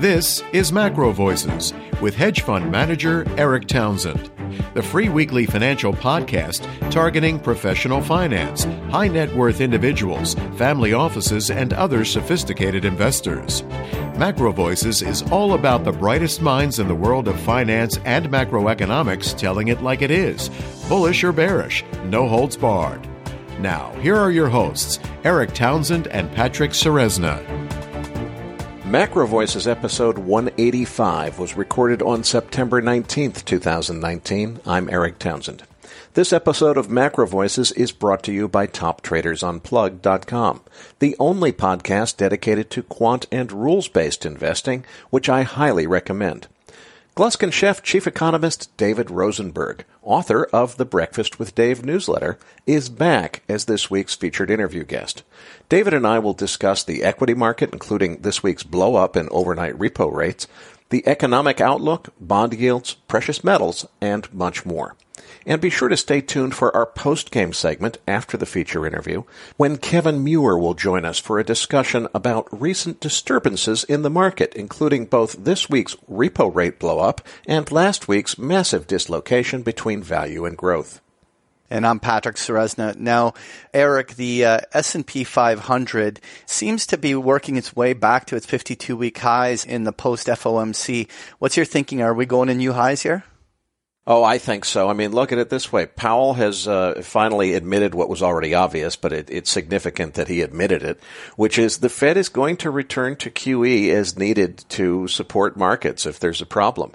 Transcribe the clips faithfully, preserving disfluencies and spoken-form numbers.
This is Macro Voices with hedge fund manager Eric Townsend, the free weekly financial podcast targeting professional finance, high net worth individuals, family offices, and other sophisticated investors. Macro Voices is all about the brightest minds in the world of finance and macroeconomics telling it like it is, bullish or bearish, no holds barred. Now, here are your hosts, Eric Townsend and Patrick Ceresna. Macro Voices episode one eighty-five was recorded on September nineteenth, twenty nineteen. I'm Eric Townsend. This episode of Macro Voices is brought to you by Top Traders Unplugged dot com, the only podcast dedicated to quant and rules-based investing, which I highly recommend. Gluskin Sheff chief economist David Rosenberg, author of the Breakfast with Dave newsletter, is back as this week's featured interview guest. David and I will discuss the equity market, including this week's blow-up in overnight repo rates, the economic outlook, bond yields, precious metals, and much more. And be sure to stay tuned for our post-game segment after the feature interview, when Kevin Muir will join us for a discussion about recent disturbances in the market, including both this week's repo rate blow-up and last week's massive dislocation between value and growth. And I'm Patrick Ceresna. Now, Eric, the uh, S and P five hundred seems to be working its way back to its fifty-two week highs in the post-F O M C. What's your thinking? Are we going to new highs here? Oh, I think so. I mean, look at it this way. Powell has uh, finally admitted what was already obvious, but it, it's significant that he admitted it, which is the Fed is going to return to Q E as needed to support markets if there's a problem.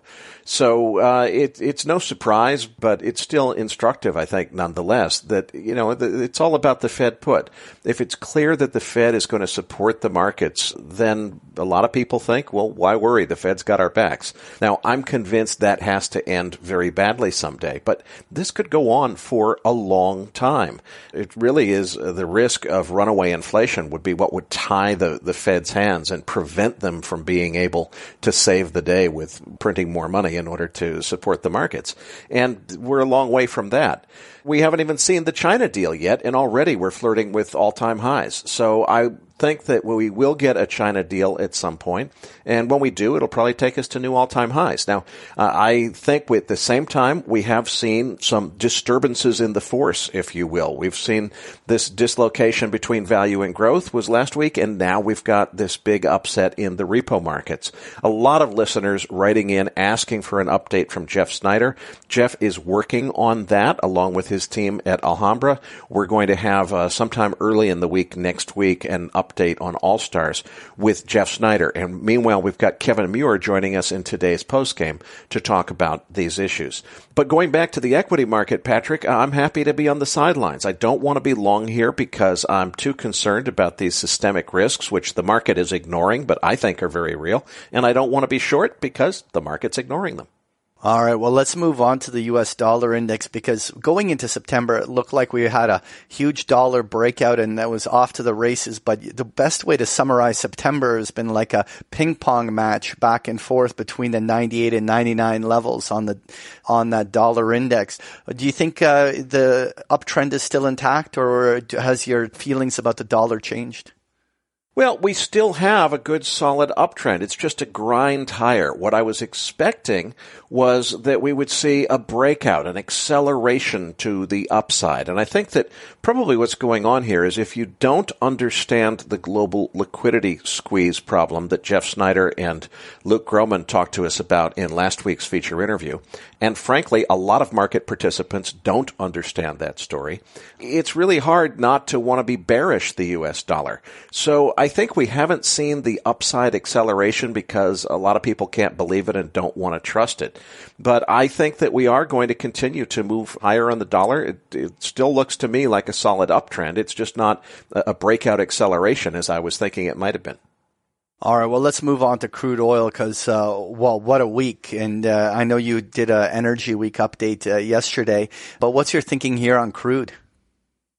So uh, it, it's no surprise, but it's still instructive, I think, nonetheless, that, you know, it's all about the Fed put. If it's clear that the Fed is going to support the markets, then a lot of people think, well, why worry? The Fed's got our backs. Now, I'm convinced that has to end very badly someday, but this could go on for a long time. It really is uh, the risk of runaway inflation would be what would tie the, the Fed's hands and prevent them from being able to save the day with printing more money in order to support the markets. And we're a long way from that. We haven't even seen the China deal yet, and already we're flirting with all-time highs. So I think that we will get a China deal at some point, and when we do, it'll probably take us to new all-time highs. Now, uh, I think at the same time, we have seen some disturbances in the force, if you will. We've seen this dislocation between value and growth was last week, and now we've got this big upset in the repo markets. A lot of listeners writing in asking for an update from Jeff Snyder. Jeff is working on that along with his team at Alhambra. We're going to have uh, sometime early in the week next week an update on All-Stars with Jeff Snyder. And meanwhile, we've got Kevin Muir joining us in today's postgame to talk about these issues. But going back to the equity market, Patrick, I'm happy to be on the sidelines. I don't want to be long here because I'm too concerned about these systemic risks, which the market is ignoring, but I think are very real. And I don't want to be short because the market's ignoring them. All right, well, let's move on to the U S dollar index, because going into September, it looked like we had a huge dollar breakout and that was off to the races. But the best way to summarize September has been like a ping pong match back and forth between the ninety-eight and ninety-nine levels on the on that dollar index. Do you think uh, the uptrend is still intact, or has your feelings about the dollar changed? Well, we still have a good solid uptrend. It's just a grind higher. What I was expecting was that we would see a breakout, an acceleration to the upside. And I think that probably what's going on here is if you don't understand the global liquidity squeeze problem that Jeff Snyder and Luke Gromen talked to us about in last week's feature interview, and frankly, a lot of market participants don't understand that story, it's really hard not to want to be bearish the U S dollar. So I think we haven't seen the upside acceleration because a lot of people can't believe it and don't want to trust it. But I think that we are going to continue to move higher on the dollar. It, it still looks to me like a solid uptrend. It's just not a breakout acceleration as I was thinking it might have been. All right, well, let's move on to crude oil because, uh, well, what a week. And uh, I know you did an Energy Week update uh, yesterday, but what's your thinking here on crude?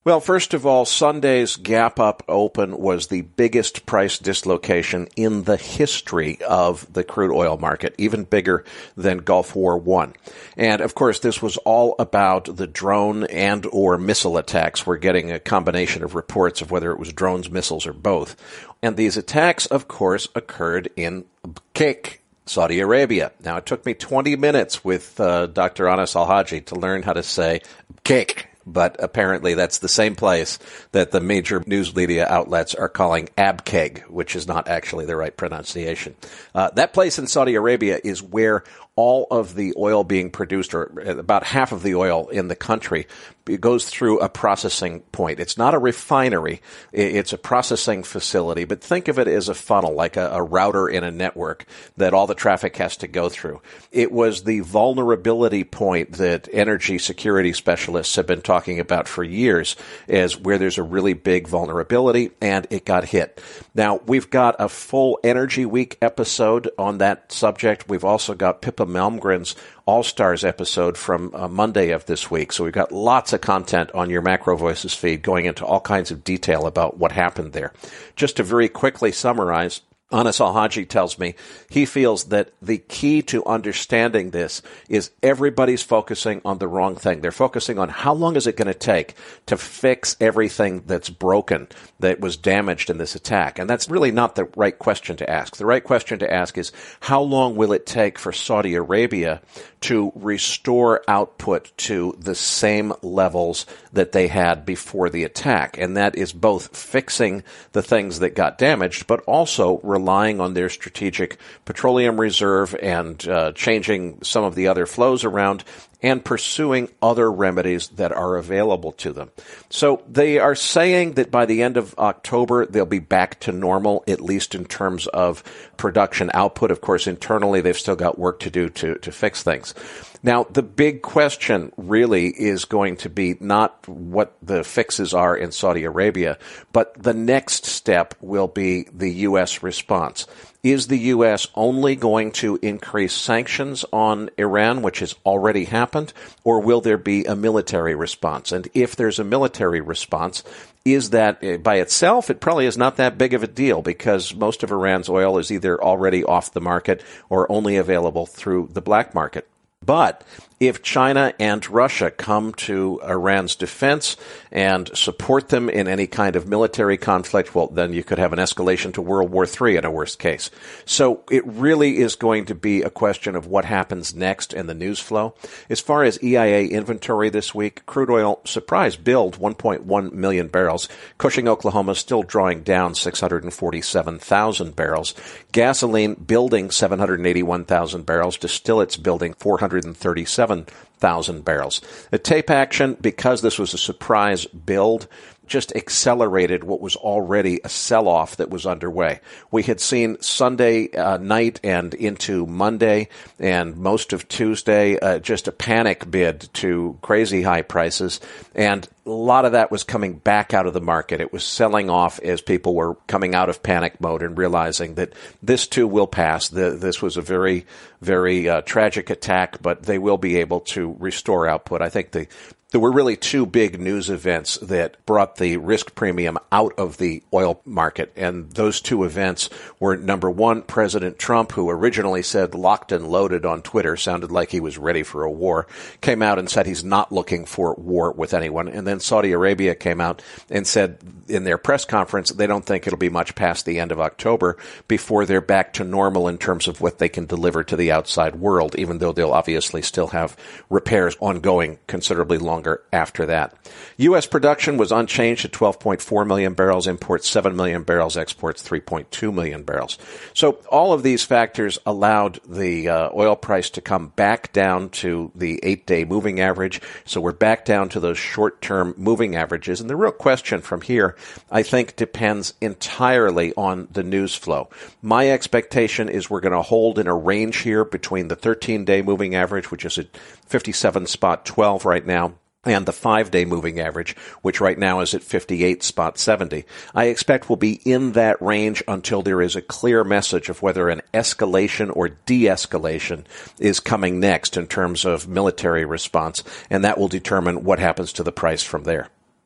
Well, first of all, Sunday's gap up open was the biggest price dislocation in the history of the crude oil market, even bigger than Gulf War One. And of course, this was all about the drone and or missile attacks. We're getting a combination of reports of whether it was drones, missiles, or both. And these attacks, of course, occurred in Bqeq, Saudi Arabia. Now, it took me twenty minutes with uh, Doctor Anas Al-Haji to learn how to say Bqeq. But apparently that's the same place that the major news media outlets are calling Abqeq, which is not actually the right pronunciation. Uh, that place in Saudi Arabia is where all of the oil being produced, or about half of the oil in the country, it goes through a processing point. It's not a refinery. It's a processing facility. But think of it as a funnel, like a, a router in a network that all the traffic has to go through. It was the vulnerability point that energy security specialists have been talking about for years as where there's a really big vulnerability, and it got hit. Now, we've got a full Energy Week episode on that subject. We've also got Pippa Malmgren's All-Stars episode from uh, Monday of this week. So we've got lots of content on your Macro Voices feed going into all kinds of detail about what happened there. Just to very quickly summarize, Anas Al-Haji tells me he feels that the key to understanding this is everybody's focusing on the wrong thing. They're focusing on how long is it going to take to fix everything that's broken, that was damaged in this attack. And that's really not the right question to ask. The right question to ask is how long will it take for Saudi Arabia to restore output to the same levels that they had before the attack? And that is both fixing the things that got damaged, but also relying on their strategic petroleum reserve and uh, changing some of the other flows around and pursuing other remedies that are available to them. So they are saying that by the end of October, they'll be back to normal, at least in terms of production output. Of course, internally, they've still got work to do to, to fix things. Now, the big question really is going to be not what the fixes are in Saudi Arabia, but the next step will be the U S response. Is the U S only going to increase sanctions on Iran, which has already happened, or will there be a military response? And if there's a military response, is that by itself, it probably is not that big of a deal because most of Iran's oil is either already off the market or only available through the black market. But if China and Russia come to Iran's defense and support them in any kind of military conflict, well, then you could have an escalation to World War Three in a worst case. So it really is going to be a question of what happens next in the news flow. As far as E I A inventory this week, crude oil, surprise, build one point one million barrels. Cushing, Oklahoma, still drawing down six hundred forty-seven thousand barrels. Gasoline building seven hundred eighty-one thousand barrels. Distillates building four hundred thirty-seven thousand barrels. The tape action, because this was a surprise build, just accelerated what was already a sell-off that was underway. We had seen Sunday uh, night and into Monday and most of Tuesday uh, just a panic bid to crazy high prices, and a lot of that was coming back out of the market. It was selling off as people were coming out of panic mode and realizing that this too will pass. The, this was a very, very uh, tragic attack, but they will be able to restore output. I think the There were really two big news events that brought the risk premium out of the oil market. And those two events were, number one, President Trump, who originally said locked and loaded on Twitter, sounded like he was ready for a war, came out and said he's not looking for war with anyone. And then Saudi Arabia came out and said in their press conference they don't think it'll be much past the end of October before they're back to normal in terms of what they can deliver to the outside world, even though they'll obviously still have repairs ongoing considerably longer after that. U S production was unchanged at twelve point four million barrels, imports seven million barrels, exports three point two million barrels. So all of these factors allowed the uh, oil price to come back down to the eight-day moving average. So we're back down to those short-term moving averages. And the real question from here, I think, depends entirely on the news flow. My expectation is we're going to hold in a range here between the thirteen-day moving average, which is at fifty-seven spot twelve right now, and the five-day moving average, which right now is at fifty-eight spot seventy. I expect we'll be in that range until there is a clear message of whether an escalation or de-escalation is coming next in terms of military response, and that will determine what happens to the price from there.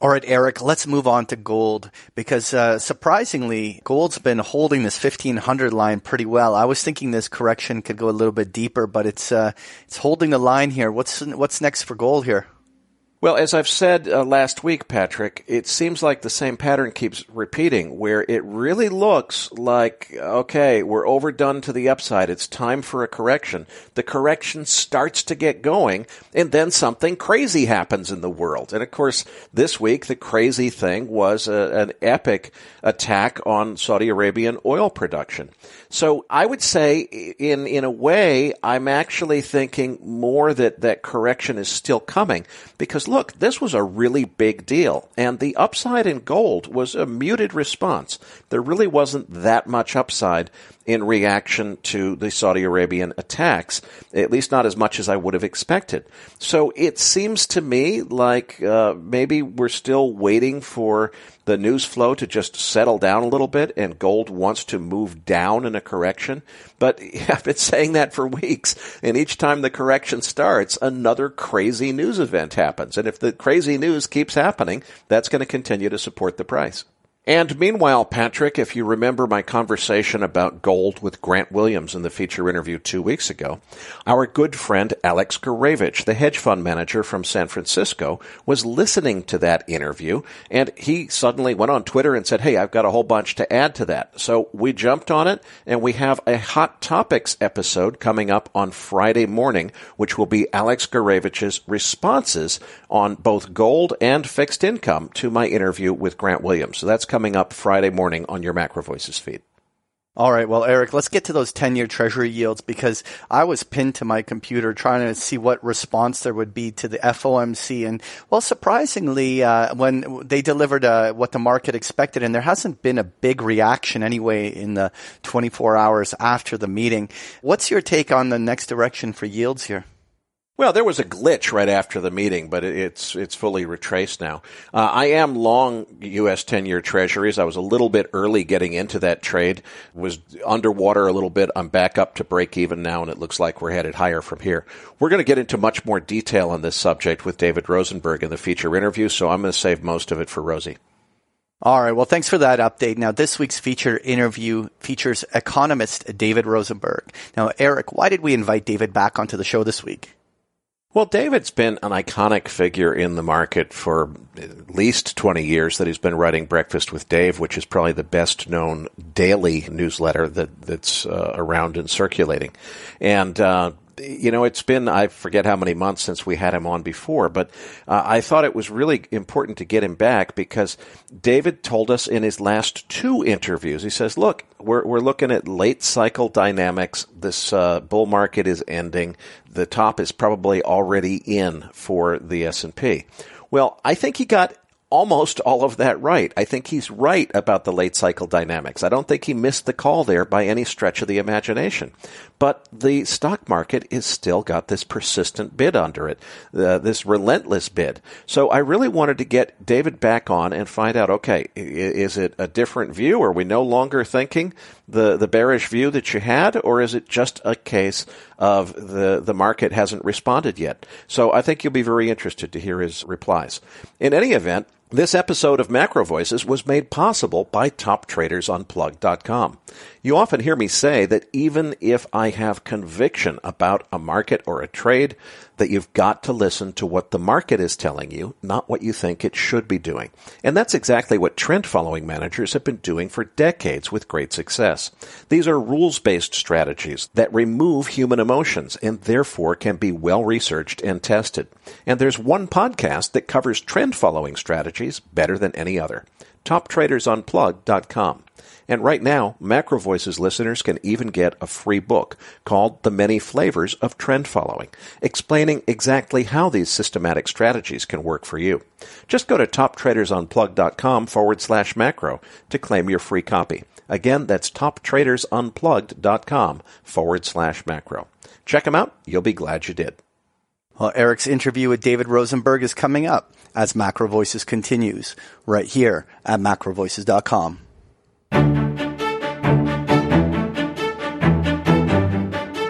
All right, Eric, let's move on to gold because uh, surprisingly, gold's been holding this fifteen hundred line pretty well. I was thinking this correction could go a little bit deeper, but it's uh, it's holding the line here. What's what's next for gold here? Well, as I've said uh, last week, Patrick, it seems like the same pattern keeps repeating, where it really looks like, okay, we're overdone to the upside. It's time for a correction. The correction starts to get going, and then something crazy happens in the world. And, of course, this week, the crazy thing was a, an epic attack on Saudi Arabian oil production. So I would say, in in a way, I'm actually thinking more that that correction is still coming, because look, this was a really big deal, and the upside in gold was a muted response. There really wasn't that much upside in reaction to the Saudi Arabian attacks, at least not as much as I would have expected. So it seems to me like uh, maybe we're still waiting for the news flow to just settle down a little bit, and gold wants to move down in a correction. But I've been saying that for weeks, and each time the correction starts, another crazy news event happens. And if the crazy news keeps happening, that's going to continue to support the price. And meanwhile, Patrick, if you remember my conversation about gold with Grant Williams in the feature interview two weeks ago, our good friend Alex Gurevich, the hedge fund manager from San Francisco, was listening to that interview, and he suddenly went on Twitter and said, hey, I've got a whole bunch to add to that. So we jumped on it, and we have a Hot Topics episode coming up on Friday morning, which will be Alex Gurevich's responses on both gold and fixed income to my interview with Grant Williams. So that's coming up Friday morning on your Macro Voices feed. All right. Well, Eric, let's get to those ten-year Treasury yields, because I was pinned to my computer trying to see what response there would be to the F O M C. And, well, surprisingly, uh, when they delivered uh, what the market expected, and there hasn't been a big reaction anyway in the twenty-four hours after the meeting. What's your take on the next direction for yields here? Well, there was a glitch right after the meeting, but it's it's fully retraced now. Uh, I am long U S ten-year Treasuries. I was a little bit early getting into that trade, was underwater a little bit. I'm back up to break even now, and it looks like we're headed higher from here. We're going to get into much more detail on this subject with David Rosenberg in the feature interview, so I'm going to save most of it for Rosie. All right. Well, thanks for that update. Now, this week's feature interview features economist David Rosenberg. Now, Eric, why did we invite David back onto the show this week? Well, David's been an iconic figure in the market for at least twenty years that he's been writing Breakfast with Dave, which is probably the best-known daily newsletter that, that's uh, around and circulating. And, uh, you know, it's been, I forget how many months since we had him on before, but uh, I thought it was really important to get him back because David told us in his last two interviews, he says, look, we're, we're looking at late cycle dynamics. This uh, bull market is ending. The top is probably already in for the S and P. Well, I think he got almost all of that right. I think he's right about the late cycle dynamics. I don't think he missed the call there by any stretch of the imagination. But the stock market is still got this persistent bid under it, uh, this relentless bid. So I really wanted to get David back on and find out, okay, is it a different view? Are we no longer thinking the, the bearish view that you had, or is it just a case of the, the market hasn't responded yet? So I think you'll be very interested to hear his replies. In any event, this episode of Macro Voices was made possible by top traders unplugged dot com. You often hear me say that even if I have conviction about a market or a trade, that you've got to listen to what the market is telling you, not what you think it should be doing. And that's exactly what trend-following managers have been doing for decades with great success. These are rules-based strategies that remove human emotions and therefore can be well-researched and tested. And there's one podcast that covers trend-following strategies better than any other. top traders unplugged dot com. And right now, Macro Voices listeners can even get a free book called The Many Flavors of Trend Following, explaining exactly how these systematic strategies can work for you. Just go to top traders unplugged dot com forward slash macro to claim your free copy. Again, that's top traders unplugged dot com forward slash macro. Check them out. You'll be glad you did. Well, Eric's interview with David Rosenberg is coming up as Macro Voices continues right here at macro voices dot com.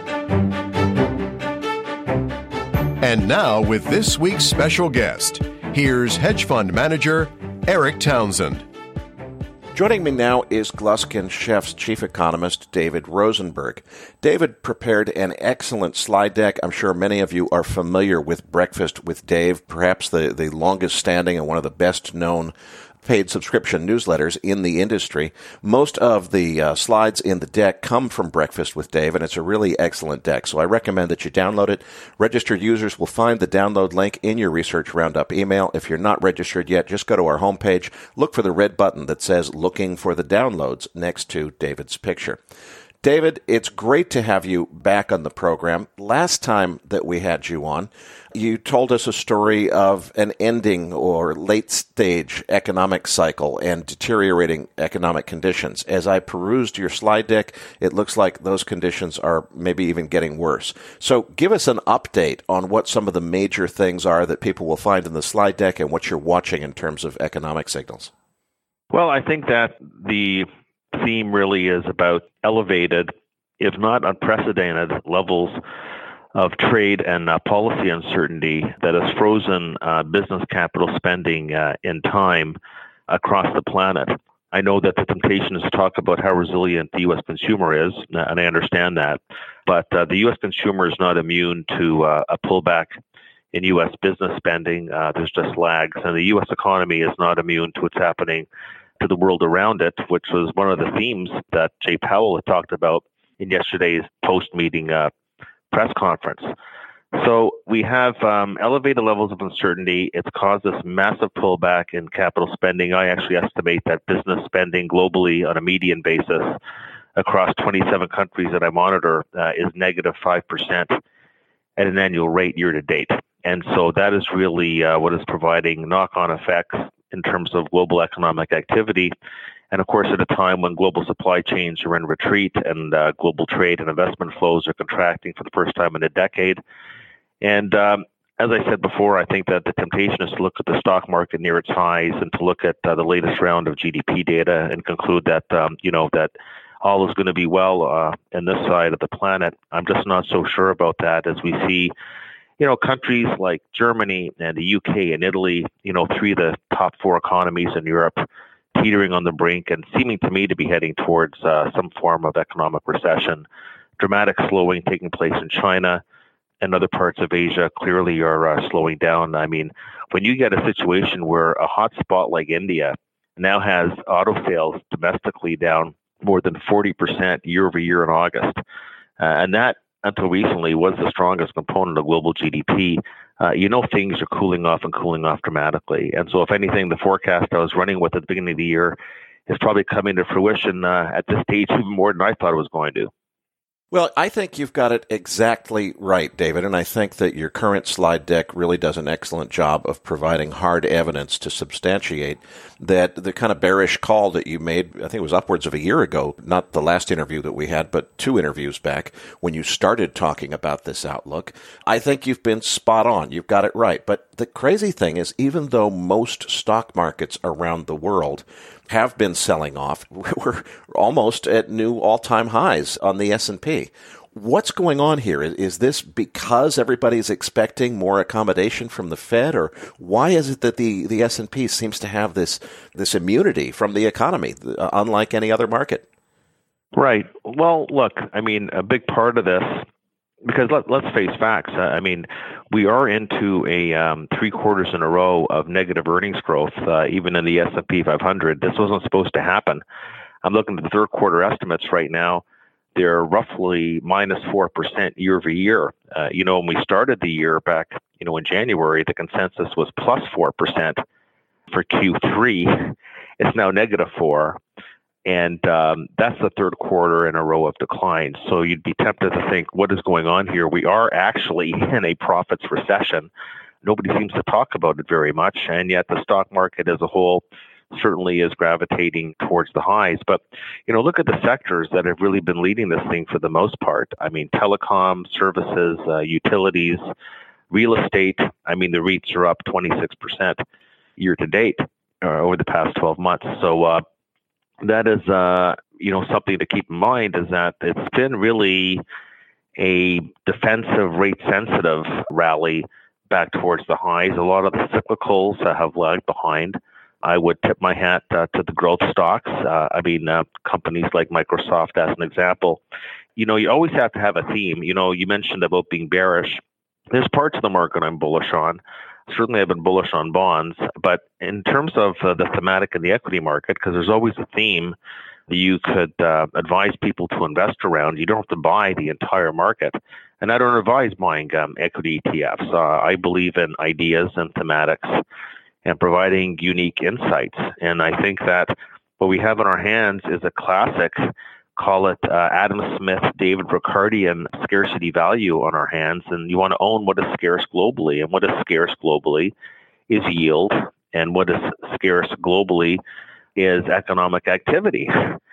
And now with this week's special guest, Here's hedge fund manager Eric Townsend. Joining me now is Gluskin Chef's chief economist, David Rosenberg. David prepared an excellent slide deck. I'm sure many of you are familiar with Breakfast with Dave, perhaps the, the longest standing and one of the best known paid subscription newsletters in the industry. Most of the uh, slides in the deck come from Breakfast with Dave, and it's a really excellent deck. So I recommend that you download it. Registered users will find the download link in your Research Roundup email. If you're not registered yet, just go to our homepage, look for the red button that says Looking for the Downloads next to David's picture. David, it's great to have you back on the program. Last time that we had you on, you told us a story of an ending or late-stage economic cycle and deteriorating economic conditions. As I perused your slide deck, it looks like those conditions are maybe even getting worse. So give us an update on what some of the major things are that people will find in the slide deck and what you're watching in terms of economic signals. Well, I think that the theme really is about elevated, if not unprecedented, levels of trade and uh, policy uncertainty that has frozen uh, business capital spending uh, in time across the planet. I know that the temptation is to talk about how resilient the U S consumer is, and I understand that, but uh, the U S consumer is not immune to uh, a pullback in U S business spending. Uh, there's just lags, and the U S economy is not immune to what's happening to the world around it, which was one of the themes that Jay Powell had talked about in yesterday's post-meeting uh, press conference. So we have um, elevated levels of uncertainty. It's caused this massive pullback in capital spending. I actually estimate that business spending globally on a median basis across twenty-seven countries that I monitor uh, is negative five percent at an annual rate year to date. And so that is really uh, what is providing knock-on effects in terms of global economic activity. And of course, at a time when global supply chains are in retreat and uh, global trade and investment flows are contracting for the first time in a decade. And um, as I said before, I think that the temptation is to look at the stock market near its highs and to look at uh, the latest round of G D P data and conclude that, um, you know, that all is going to be well uh, in this side of the planet. I'm just not so sure about that, as we see You know, countries like Germany and the U K and Italy, you know, three of the top four economies in Europe, teetering on the brink and seeming to me to be heading towards uh, some form of economic recession. Dramatic slowing taking place in China and other parts of Asia clearly are uh, slowing down. I mean, when you get a situation where a hot spot like India now has auto sales domestically down more than forty percent year over year in August, uh, and that until recently was the strongest component of global G D P, uh, you know things are cooling off and cooling off dramatically. And so if anything, the forecast I was running with at the beginning of the year is probably coming to fruition uh, at this stage even more than I thought it was going to. Well, I think you've got it exactly right, David, and I think that your current slide deck really does an excellent job of providing hard evidence to substantiate that the kind of bearish call that you made, I think it was upwards of a year ago, not the last interview that we had, but two interviews back, when you started talking about this outlook. I think you've been spot on. You've got it right. But the crazy thing is, even though most stock markets around the world have been selling off, we're almost at new all-time highs on the S and P. What's going on here? Is this because everybody's expecting more accommodation from the Fed, or why is it that the, the S and P seems to have this this immunity from the economy, unlike any other market? Right. Well, look, I mean, a big part of this, because let, let's face facts. Uh, I mean, we are into a um, three quarters in a row of negative earnings growth, uh, even in the S and P five hundred. This wasn't supposed to happen. I'm looking at the third quarter estimates right now. They're roughly minus four percent year over year. Uh, you know, when we started the year back, you know, in January, the consensus was plus four percent for Q three. It's now negative four. And um, that's the third quarter in a row of declines. So you'd be tempted to think, what is going on here? We are actually in a profits recession. Nobody seems to talk about it very much. And yet the stock market as a whole certainly is gravitating towards the highs. But, you know, look at the sectors that have really been leading this thing for the most part. I mean, telecom, services, uh, utilities, real estate. I mean, the REITs are up twenty-six percent year to date uh, over the past twelve months. So uh, that is, uh, you know, something to keep in mind, is that it's been really a defensive, rate-sensitive rally back towards the highs. A lot of the cyclicals uh, have lagged behind. I would tip my hat uh, to the growth stocks. Uh, I mean, uh, companies like Microsoft, as an example. You know, you always have to have a theme. You know, you mentioned about being bearish. There's parts of the market I'm bullish on. Certainly, I've been bullish on bonds. But in terms of uh, the thematic in the equity market, because there's always a theme that you could uh, advise people to invest around, you don't have to buy the entire market. And I don't advise buying um, equity E T Fs. Uh, I believe in ideas and thematics and providing unique insights. And I think that what we have in our hands is a classic, call it uh, Adam Smith, David Ricardian scarcity value on our hands. And you want to own what is scarce globally. And what is scarce globally is yield. And what is scarce globally is economic activity.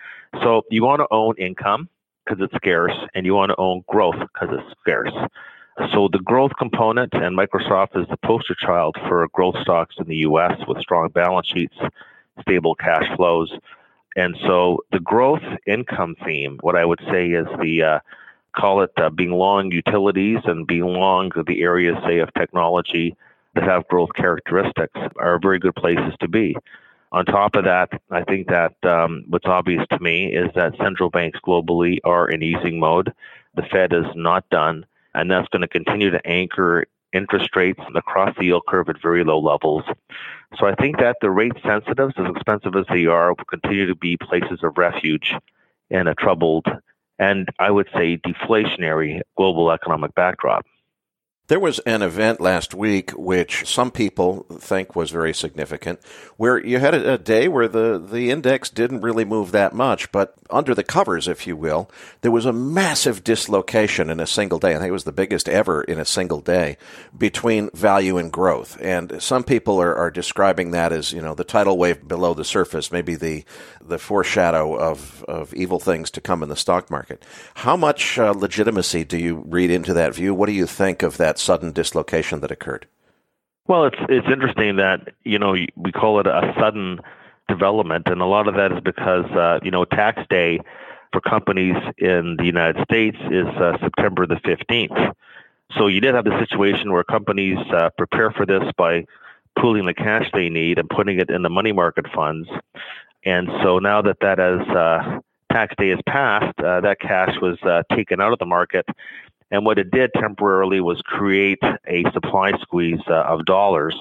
So you want to own income because it's scarce, and you want to own growth because it's scarce. So the growth component, and Microsoft is the poster child for growth stocks in the U S with strong balance sheets, stable cash flows. And so the growth income theme, what I would say is the, uh, call it uh, being long utilities and being long the areas, say, of technology that have growth characteristics are very good places to be. On top of that, I think that um, what's obvious to me is that central banks globally are in easing mode. The Fed is not done, and that's going to continue to anchor interest rates across the yield curve at very low levels. So I think that the rate sensitives, as expensive as they are, will continue to be places of refuge in a troubled and, I would say, deflationary global economic backdrop. There was an event last week which some people think was very significant, where you had a, a day where the, the index didn't really move that much, but under the covers, if you will, there was a massive dislocation in a single day. I think it was the biggest ever in a single day between value and growth. And some people are, are describing that as, you know, the tidal wave below the surface, maybe the the foreshadow of, of evil things to come in the stock market. How much uh, legitimacy do you read into that view? What do you think of that sudden dislocation that occurred? Well, it's it's interesting that, you know, we call it a sudden development, and a lot of that is because, uh, you know, tax day for companies in the United States is uh, September the fifteenth. So you did have the situation where companies uh, prepare for this by pooling the cash they need and putting it in the money market funds. And so now that that has, uh, tax day has passed, uh, that cash was uh, taken out of the market. And what it did temporarily was create a supply squeeze uh, of dollars.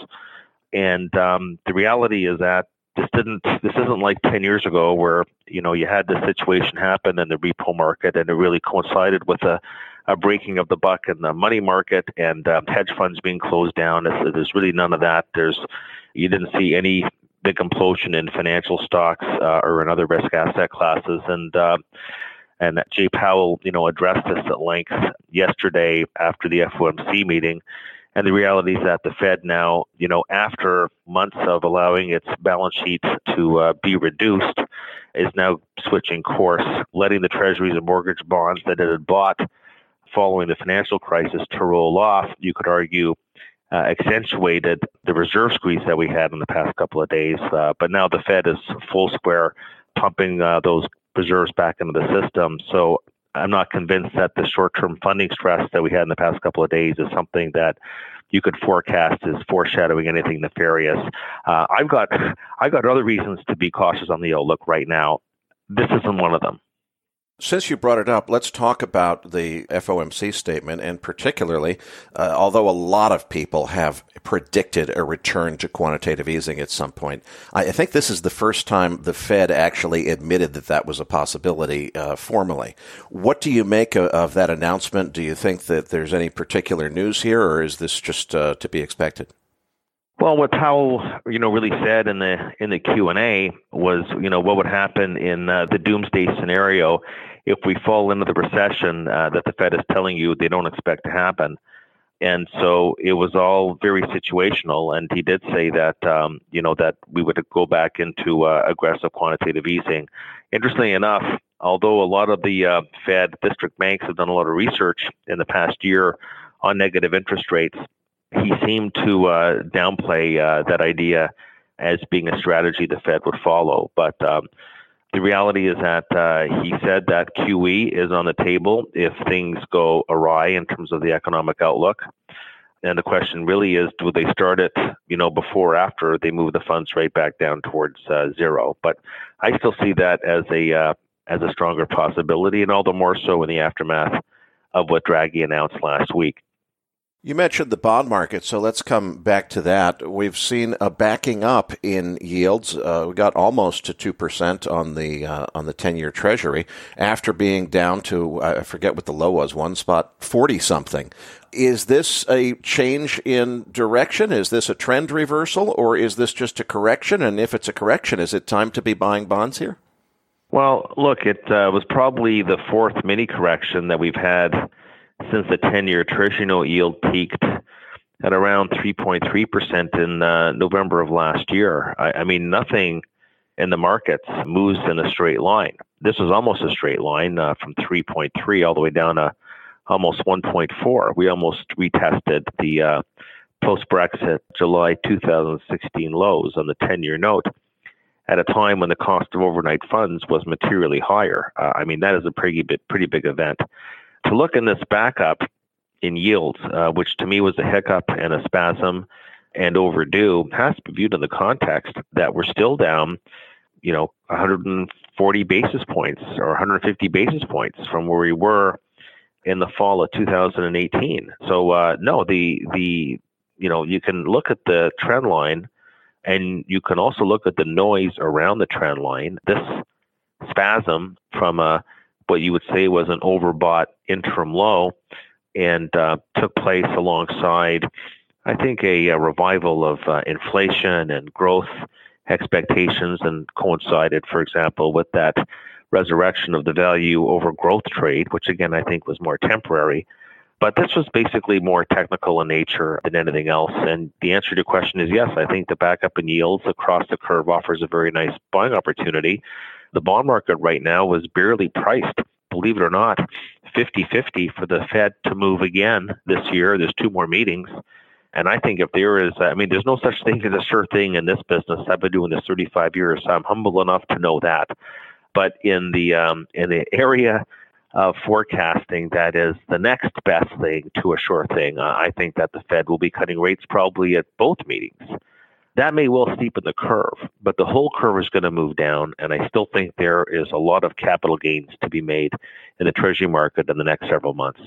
And um, the reality is that this didn't. This isn't like ten years ago, where, you know, you had this situation happen in the repo market, and it really coincided with a, a breaking of the buck in the money market and um, hedge funds being closed down. There's, there's really none of that. There's you didn't see any big implosion in financial stocks uh, or in other risk asset classes, and. Uh, And Jay Powell, you know, addressed this at length yesterday after the F O M C meeting. And the reality is that the Fed now, you know, after months of allowing its balance sheet to uh, be reduced, is now switching course, letting the treasuries and mortgage bonds that it had bought following the financial crisis to roll off. You could argue uh, accentuated the reserve squeeze that we had in the past couple of days. Uh, but now the Fed is full square pumping uh, those reserves back into the system. So I'm not convinced that the short-term funding stress that we had in the past couple of days is something that you could forecast as foreshadowing anything nefarious. Uh, I've got I've got other reasons to be cautious on the outlook right now. This isn't one of them. Since you brought it up, let's talk about the F O M C statement, and particularly, uh, although a lot of people have predicted a return to quantitative easing at some point, I think this is the first time the Fed actually admitted that that was a possibility uh, formally. What do you make of, of that announcement? Do you think that there's any particular news here, or is this just uh, to be expected? Well, what Powell, you know, really said in the in the Q and A was, you know, what would happen in uh, the doomsday scenario if we fall into the recession uh, that the Fed is telling you they don't expect to happen. And so it was all very situational. And he did say that, um, you know, that we would go back into uh, aggressive quantitative easing. Interestingly enough, although a lot of the uh, Fed district banks have done a lot of research in the past year on negative interest rates, he seemed to uh, downplay uh, that idea as being a strategy the Fed would follow. But um, the reality is that uh, he said that Q E is on the table if things go awry in terms of the economic outlook. And the question really is, do they start it, you know, before or after they move the funds rate back down towards uh, zero? But I still see that as a uh, as a stronger possibility, and all the more so in the aftermath of what Draghi announced last week. You mentioned the bond market, so let's come back to that. We've seen a backing up in yields. Uh, we got almost to two percent on the uh, on the ten-year Treasury after being down to, I forget what the low was, one spot forty-something. Is this a change in direction? Is this a trend reversal, or is this just a correction? And if it's a correction, is it time to be buying bonds here? Well, look, it uh, was probably the fourth mini correction that we've had since the ten-year Treasury note yield peaked at around three point three percent in uh, November of last year. I, I mean, nothing in the markets moves in a straight line. This was almost a straight line uh, from three point three all the way down to almost one point four. We almost retested the uh, post-Brexit July two thousand sixteen lows on the ten-year note at a time when the cost of overnight funds was materially higher. Uh, I mean, that is a pretty big, pretty big event. To look in this backup in yields, uh, which to me was a hiccup and a spasm and overdue, has to be viewed in the context that we're still down, you know, one hundred forty basis points or one hundred fifty basis points from where we were in the fall of two thousand eighteen. So, uh, no, the, the, you know, you can look at the trend line and you can also look at the noise around the trend line. This spasm from a what you would say was an overbought interim low and uh, took place alongside, I think, a, a revival of uh, inflation and growth expectations, and coincided, for example, with that resurrection of the value over growth trade, which again I think was more temporary. But this was basically more technical in nature than anything else. And the answer to your question is yes, I think the backup in yields across the curve offers a very nice buying opportunity. The bond market right now was barely priced, believe it or not, fifty-fifty for the Fed to move again this year. There's two more meetings. And I think if there is, I mean, there's no such thing as a sure thing in this business. I've been doing this thirty-five years, so I'm humble enough to know that. But in the um, in the area of forecasting that is the next best thing to a sure thing, uh, I think that the Fed will be cutting rates probably at both meetings. That may well steepen the curve, but the whole curve is going to move down, and I still think there is a lot of capital gains to be made in the Treasury market in the next several months.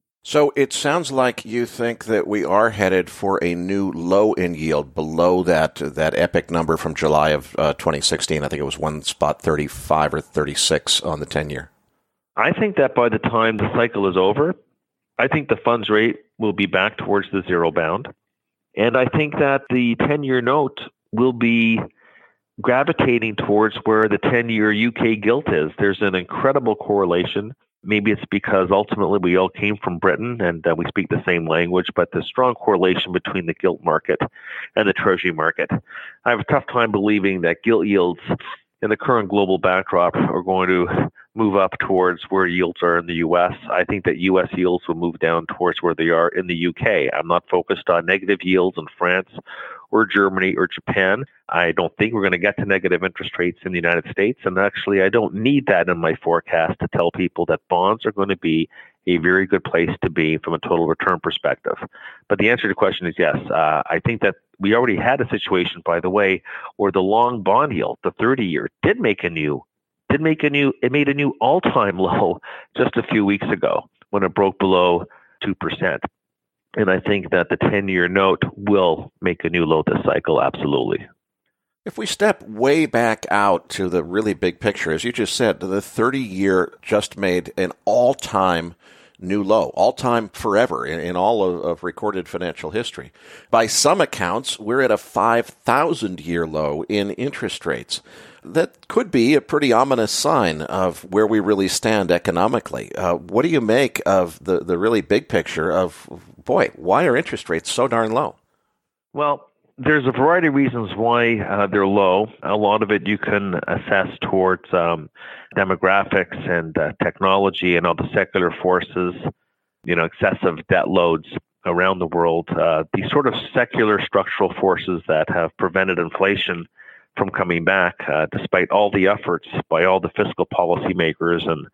So it sounds like you think that we are headed for a new low in yield below that that epic number from July of uh, twenty sixteen. I think it was one spot thirty-five or thirty-six on the ten-year. I think that by the time the cycle is over, I think the funds rate will be back towards the zero bound. And I think that the ten-year note will be gravitating towards where the ten-year U K gilt is. There's an incredible correlation. Maybe it's because ultimately we all came from Britain and uh, we speak the same language, but the strong correlation between the gilt market and the Treasury market. I have a tough time believing that gilt yields in the current global backdrop are going to move up towards where yields are in the U S. I think that U S yields will move down towards where they are in the U K. I'm not focused on negative yields in France or Germany or Japan. I don't think we're going to get to negative interest rates in the United States. And actually, I don't need that in my forecast to tell people that bonds are going to be a very good place to be from a total return perspective. But the answer to the question is yes. Uh, I think that we already had a situation, by the way, where the long bond yield, the thirty-year, did make a new, did make a new, it made a new all-time low just a few weeks ago when it broke below two percent. And I think that the ten-year note will make a new low this cycle, absolutely. If we step way back out to the really big picture, as you just said, the thirty-year just made an all-time new low, all-time forever in, in all of, of recorded financial history. By some accounts, we're at a five thousand year low in interest rates. That could be a pretty ominous sign of where we really stand economically. Uh, what do you make of the, the really big picture of, boy, why are interest rates so darn low? Well, there's a variety of reasons why uh, they're low. A lot of it you can assess towards um, demographics and uh, technology and all the secular forces, you know, excessive debt loads around the world. Uh, these sort of secular structural forces that have prevented inflation from coming back, uh, despite all the efforts by all the fiscal policymakers and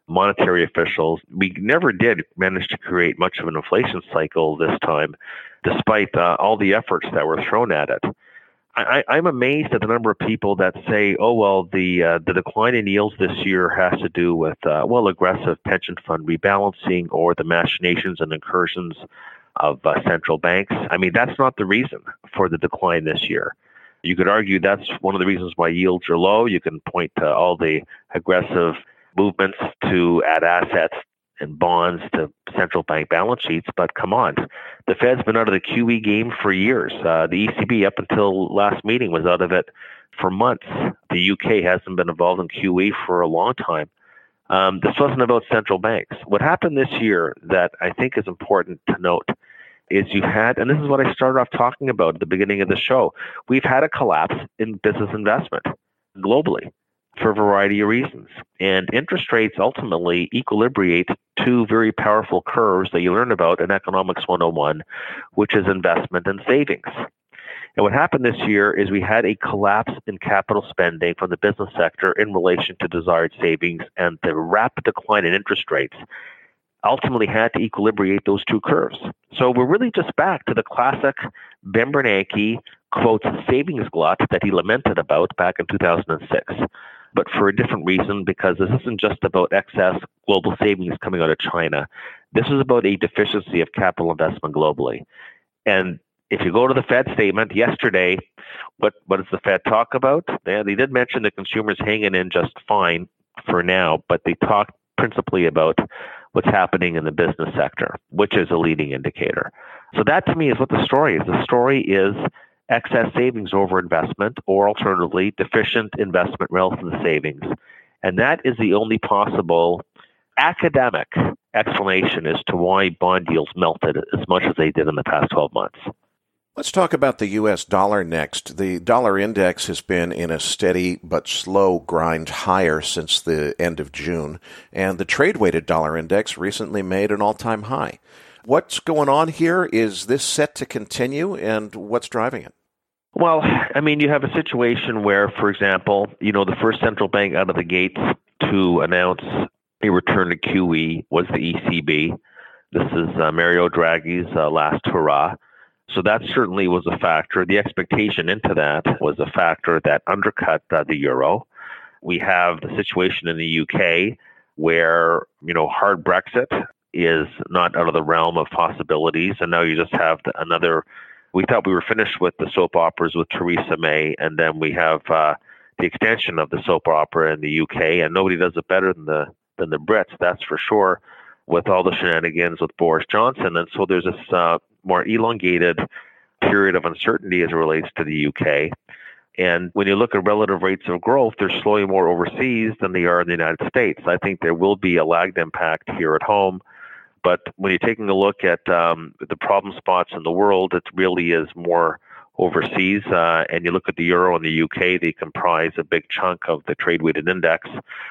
monetary officials. We never did manage to create much of an inflation cycle this time, despite uh, all the efforts that were thrown at it. I, I'm amazed at the number of people that say, oh, well, the uh, the decline in yields this year has to do with, uh, well, aggressive pension fund rebalancing or the machinations and incursions of uh, central banks. I mean, that's not the reason for the decline this year. You could argue that's one of the reasons why yields are low. You can point to all the aggressive movements to add assets and bonds to central bank balance sheets, but come on. The Fed's been out of the Q E game for years. Uh, the E C B, up until last meeting, was out of it for months. The U K hasn't been involved in Q E for a long time. Um, this wasn't about central banks. What happened this year that I think is important to note is you had, and this is what I started off talking about at the beginning of the show, we've had a collapse in business investment globally for a variety of reasons. And interest rates ultimately equilibrate two very powerful curves that you learn about in Economics one oh one, which is investment and savings. And what happened this year is we had a collapse in capital spending from the business sector in relation to desired savings, and the rapid decline in interest rates ultimately had to equilibrate those two curves. So we're really just back to the classic Ben Bernanke, quote, savings glut that he lamented about back in two thousand six. But for a different reason, because this isn't just about excess global savings coming out of China. This is about a deficiency of capital investment globally. And if you go to the Fed statement yesterday, what, what does the Fed talk about? They, they did mention the consumers hanging in just fine for now, but they talked principally about what's happening in the business sector, which is a leading indicator. So that to me is what the story is. The story is excess savings over investment, or alternatively, deficient investment relative to savings. And that is the only possible academic explanation as to why bond yields melted as much as they did in the past twelve months. Let's talk about the U S dollar next. The dollar index has been in a steady but slow grind higher since the end of June, and the trade-weighted dollar index recently made an all-time high. What's going on here? Is this set to continue, and what's driving it? Well, I mean, you have a situation where, for example, you know, the first central bank out of the gates to announce a return to Q E was the E C B. This is uh, Mario Draghi's uh, last hurrah. So that certainly was a factor. The expectation into that was a factor that undercut uh, the euro. We have the situation in the U K where, you know, hard Brexit is not out of the realm of possibilities. And now you just have the, another, we thought we were finished with the soap operas with Theresa May, and then we have uh, the extension of the soap opera in the U K, and nobody does it better than the than the Brits, that's for sure, with all the shenanigans with Boris Johnson. And so there's this uh, more elongated period of uncertainty as it relates to the U K. And when you look at relative rates of growth, they're slowing more overseas than they are in the United States. I think there will be a lagged impact here at home. But when you're taking a look at um, the problem spots in the world, it really is more overseas. Uh, and you look at the euro and the U K, they comprise a big chunk of the trade-weighted index.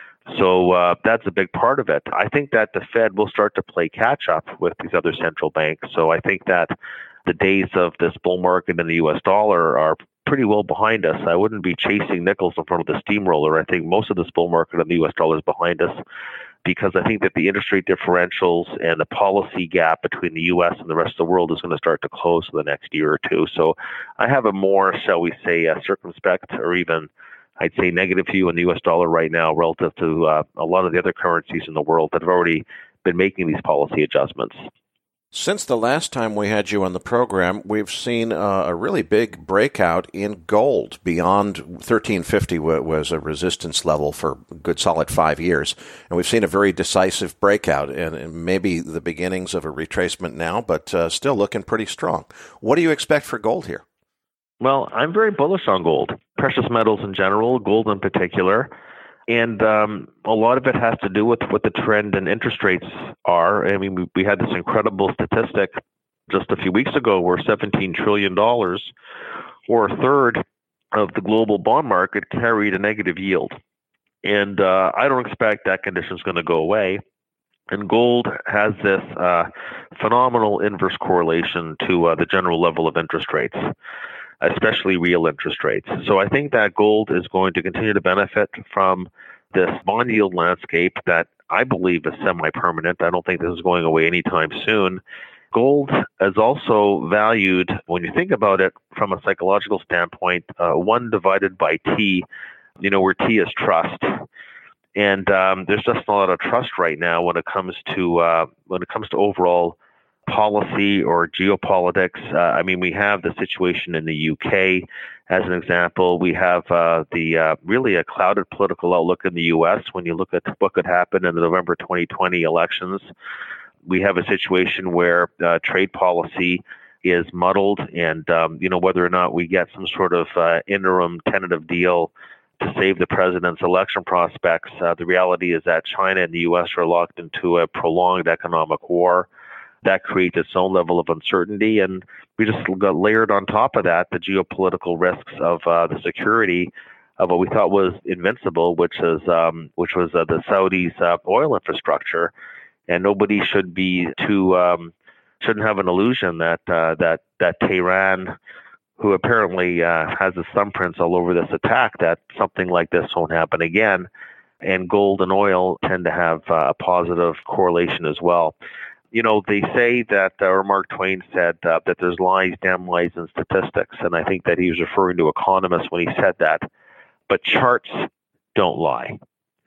So uh, that's a big part of it. I think that the Fed will start to play catch-up with these other central banks. So I think that the days of this bull market in the U S dollar are pretty well behind us. I wouldn't be chasing nickels in front of the steamroller. I think most of this bull market in the U S dollar is behind us, because I think that the interest rate differentials and the policy gap between the U S and the rest of the world is going to start to close for the next year or two. So I have a more, shall we say, uh, circumspect, or even I'd say negative view in the U S dollar right now relative to uh, a lot of the other currencies in the world that have already been making these policy adjustments. Since the last time we had you on the program, we've seen uh, a really big breakout in gold. Beyond thirteen fifty was a resistance level for a good solid five years. And we've seen a very decisive breakout, and maybe the beginnings of a retracement now, but uh, still looking pretty strong. What do you expect for gold here? Well, I'm very bullish on gold, precious metals in general, gold in particular. And um, a lot of it has to do with what the trend in interest rates are. I mean, we, we had this incredible statistic just a few weeks ago where seventeen trillion dollars, or a third of the global bond market, carried a negative yield. And uh, I don't expect that condition is going to go away. And gold has this uh, phenomenal inverse correlation to uh, the general level of interest rates, especially real interest rates. So I think that gold is going to continue to benefit from this bond yield landscape that I believe is semi-permanent. I don't think this is going away anytime soon. Gold is also valued, when you think about it from a psychological standpoint, uh, one divided by T, you know, where T is trust. And um, there's just a lot of trust right now when it comes to uh, when it comes to overall policy or geopolitics. Uh, I mean, we have the situation in the U K as an example. We have uh, the uh, really a clouded political outlook in the U S when you look at what could happen in the November twenty twenty elections. We have a situation where uh, trade policy is muddled, and um, you know, whether or not we get some sort of uh, interim tentative deal to save the president's election prospects, uh, the reality is that China and the U S are locked into a prolonged economic war. That creates its own level of uncertainty, and we just got layered on top of that the geopolitical risks of uh, the security of what we thought was invincible, which is um, which was uh, the Saudis' uh, oil infrastructure, and nobody should be too um, shouldn't have an illusion that uh, that that Tehran, who apparently uh, has his thumbprints all over this attack, that something like this won't happen again. And gold and oil tend to have uh, a positive correlation as well. You know, they say that, uh, or Mark Twain said uh, that there's lies, damn lies in statistics. And I think that he was referring to economists when he said that. But charts don't lie.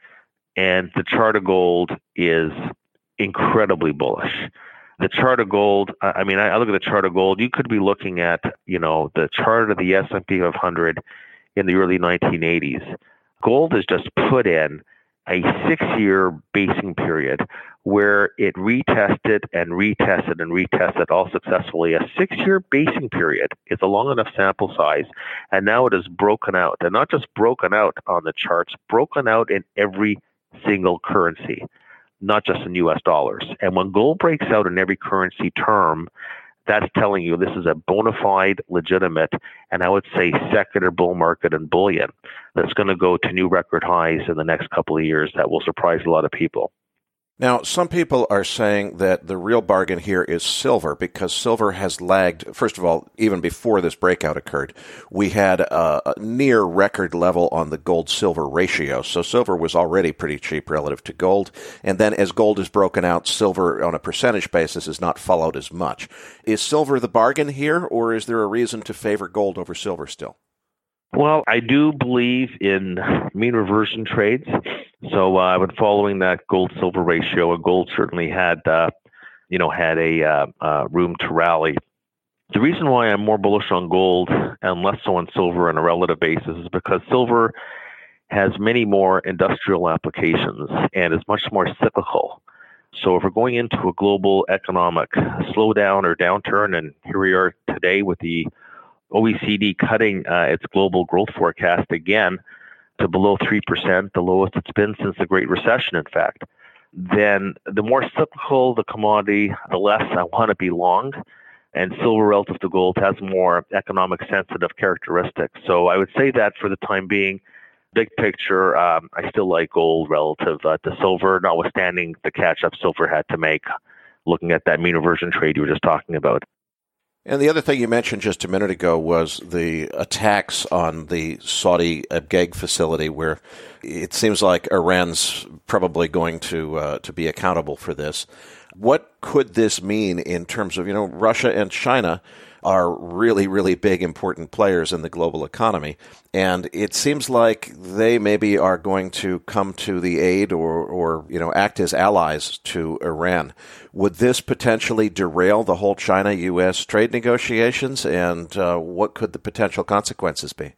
And the chart of gold is incredibly bullish. The chart of gold, I mean, I look at the chart of gold, you could be looking at, you know, the chart of the S and P five hundred in the early nineteen eighties. Gold has just put in a six-year basing period where it retested and retested and retested all successfully. A six-year basing period is a long enough sample size, and now it is broken out. And not just broken out on the charts, broken out in every single currency, not just in U S dollars. And when gold breaks out in every currency term, that's telling you this is a bona fide, legitimate, and I would say secular bull market in bullion that's going to go to new record highs in the next couple of years that will surprise a lot of people. Now, some people are saying that the real bargain here is silver, because silver has lagged. First of all, even before this breakout occurred, we had a, a near record level on the gold-silver ratio. So silver was already pretty cheap relative to gold. And then as gold is broken out, silver on a percentage basis is not followed as much. Is silver the bargain here, or is there a reason to favor gold over silver still? Well, I do believe in mean reversion trades. So uh, I've been following that gold-silver ratio, and gold certainly had, uh, you know, had a uh, uh, room to rally. The reason why I'm more bullish on gold and less so on silver on a relative basis is because silver has many more industrial applications and is much more cyclical. So if we're going into a global economic slowdown or downturn, and here we are today with the O E C D cutting uh, its global growth forecast again to below three percent, the lowest it's been since the Great Recession, in fact, then the more cyclical the commodity, the less I want to be long. And silver relative to gold has more economic sensitive characteristics. So I would say that for the time being, big picture, um, I still like gold relative uh, to silver, notwithstanding the catch-up silver had to make, looking at that mean reversion trade you were just talking about. And the other thing you mentioned just a minute ago was the attacks on the Saudi Abqaiq facility, where it seems like Iran's probably going to uh, to be accountable for this. What could this mean in terms of, you know, Russia and China are really, really big, important players in the global economy. And it seems like they maybe are going to come to the aid or, or, you know, act as allies to Iran. Would this potentially derail the whole China-U S trade negotiations? And uh, what could the potential consequences be?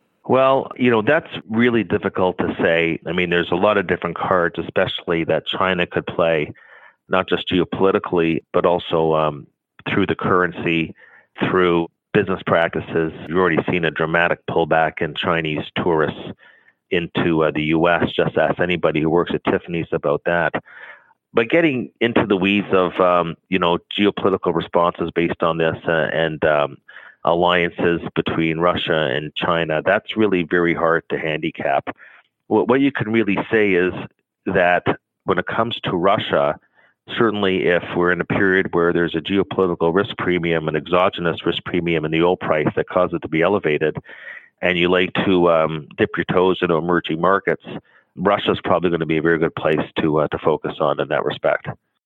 Well, you know, that's really difficult to say. I mean, there's a lot of different cards, especially that China could play, not just geopolitically, but also um, through the currency, through business practices. You've already seen a dramatic pullback in Chinese tourists into uh, the U S. Just ask anybody who works at Tiffany's about that. But getting into the weeds of, um, you know, geopolitical responses based on this uh, and um, alliances between Russia and China, that's really very hard to handicap. What, what you can really say is that when it comes to Russia, certainly if we're in a period where there's a geopolitical risk premium, an exogenous risk premium in the oil price that causes it to be elevated, and you like to um, dip your toes into emerging markets, Russia's probably going to be a very good place to uh, to focus on in that respect.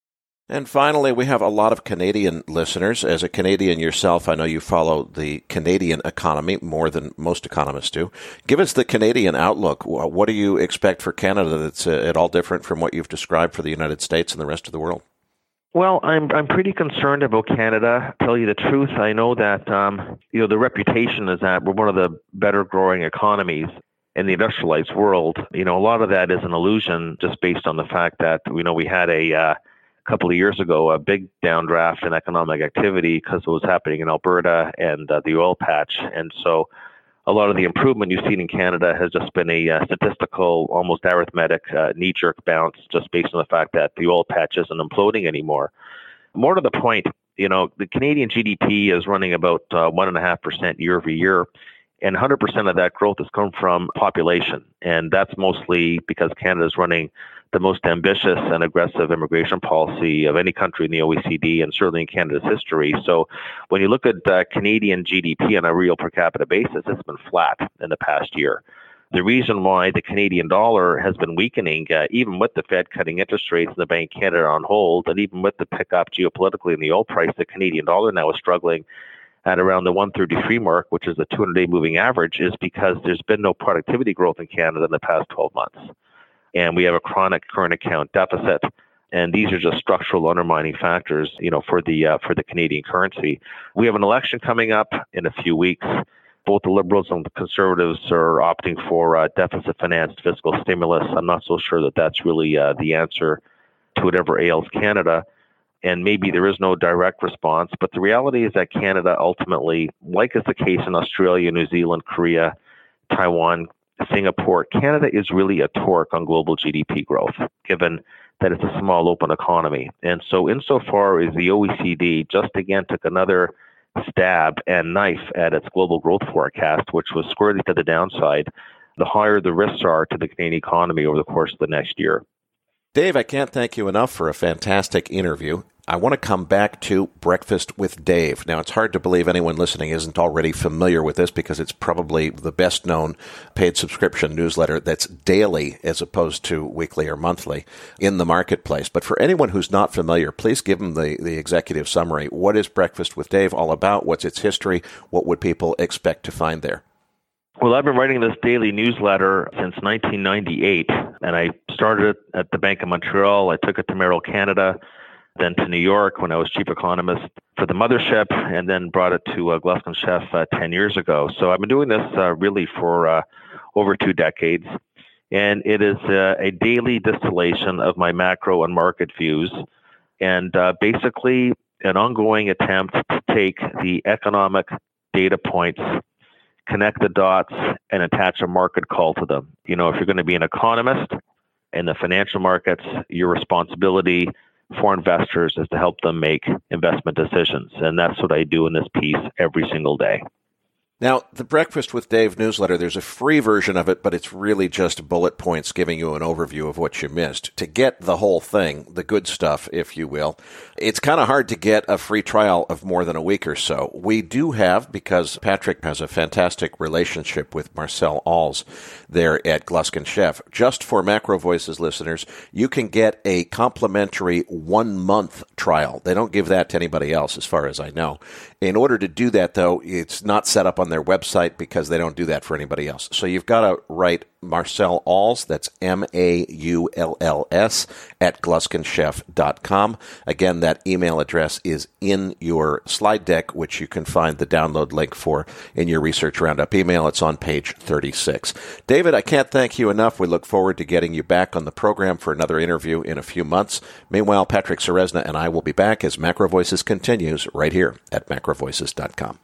And finally, we have a lot of Canadian listeners. As a Canadian yourself, I know you follow the Canadian economy more than most economists do. Give us the Canadian outlook. What do you expect for Canada that's uh, at all different from what you've described for the United States and the rest of the world? Well, I'm I'm pretty concerned about Canada. To tell you the truth, I know that um, you know the reputation is that we're one of the better growing economies in the industrialized world. You know, a lot of that is an illusion just based on the fact that you know we had a uh, couple of years ago a big downdraft in economic activity because of what was happening in Alberta and uh, the oil patch, and so a lot of the improvement you've seen in Canada has just been a uh, statistical, almost arithmetic, uh, knee-jerk bounce just based on the fact that the oil patch isn't imploding anymore. More to the point, you know, the Canadian G D P is running about uh, one point five percent year over year, and one hundred percent of that growth has come from population. And that's mostly because Canada is running the most ambitious and aggressive immigration policy of any country in the O E C D and certainly in Canada's history. So when you look at uh, Canadian G D P on a real per capita basis, it's been flat in the past year. The reason why the Canadian dollar has been weakening, uh, even with the Fed cutting interest rates and the Bank of Canada on hold, and even with the pickup geopolitically in the oil price, the Canadian dollar now is struggling at around the one thirty-three mark, which is the two hundred day moving average, is because there's been no productivity growth in Canada in the past twelve months. And we have a chronic current account deficit. And these are just structural undermining factors, you know, for the uh, for the Canadian currency. We have an election coming up in a few weeks. Both the Liberals and the Conservatives are opting for uh, deficit-financed fiscal stimulus. I'm not so sure that that's really uh, the answer to whatever ails Canada. And maybe there is no direct response. But the reality is that Canada ultimately, like is the case in Australia, New Zealand, Korea, Taiwan, Singapore, Canada is really a torque on global G D P growth, given that it's a small open economy. And so insofar as the O E C D just again took another stab and knife at its global growth forecast, which was squarely to the downside, the higher the risks are to the Canadian economy over the course of the next year. Dave, I can't thank you enough for a fantastic interview. I want to come back to Breakfast with Dave. Now, it's hard to believe anyone listening isn't already familiar with this because it's probably the best-known paid subscription newsletter that's daily as opposed to weekly or monthly in the marketplace. But for anyone who's not familiar, please give them the, the executive summary. What is Breakfast with Dave all about? What's its history? What would people expect to find there? Well, I've been writing this daily newsletter since nineteen ninety-eight, and I started it at the Bank of Montreal. I took it to Merrill Canada, then to New York when I was chief economist for the mothership, and then brought it to uh, Gluskin Sheff uh, ten years ago. So I've been doing this uh, really for uh, over two decades, and it is uh, a daily distillation of my macro and market views, and uh, basically an ongoing attempt to take the economic data points, connect the dots, and attach a market call to them. You know, if you're going to be an economist in the financial markets, your responsibility for investors is to help them make investment decisions. And that's what I do in this piece every single day. Now, the Breakfast with Dave newsletter, there's a free version of it, but it's really just bullet points giving you an overview of what you missed. To get the whole thing, the good stuff, if you will, it's kind of hard to get a free trial of more than a week or so. We do have, because Patrick has a fantastic relationship with Marcel Alls there at Gluskin Sheff. Just for Macro Voices listeners, you can get a complimentary one-month trial. They don't give that to anybody else, as far as I know. In order to do that, though, it's not set up on their website because they don't do that for anybody else. So you've got to write Marcel Alls, that's M A U L L S, at gluskin sheff dot com. Again, that email address is in your slide deck, which you can find the download link for in your Research Roundup email. It's on page thirty-six. David, I can't thank you enough. We look forward to getting you back on the program for another interview in a few months. Meanwhile, Patrick Ceresna and I will be back as Macro Voices continues right here at macro voices dot com.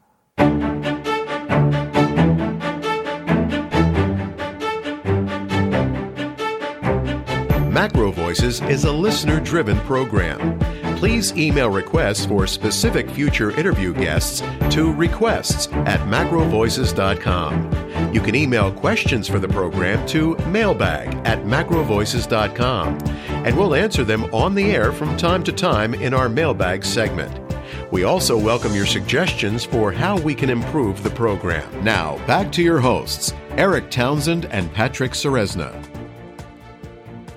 Macro Voices is a listener-driven program. Please email requests for specific future interview guests to requests at macro voices dot com. You can email questions for the program to mailbag at macro voices dot com, and we'll answer them on the air from time to time in our mailbag segment. We also welcome your suggestions for how we can improve the program. Now, back to your hosts, Eric Townsend and Patrick Ceresna.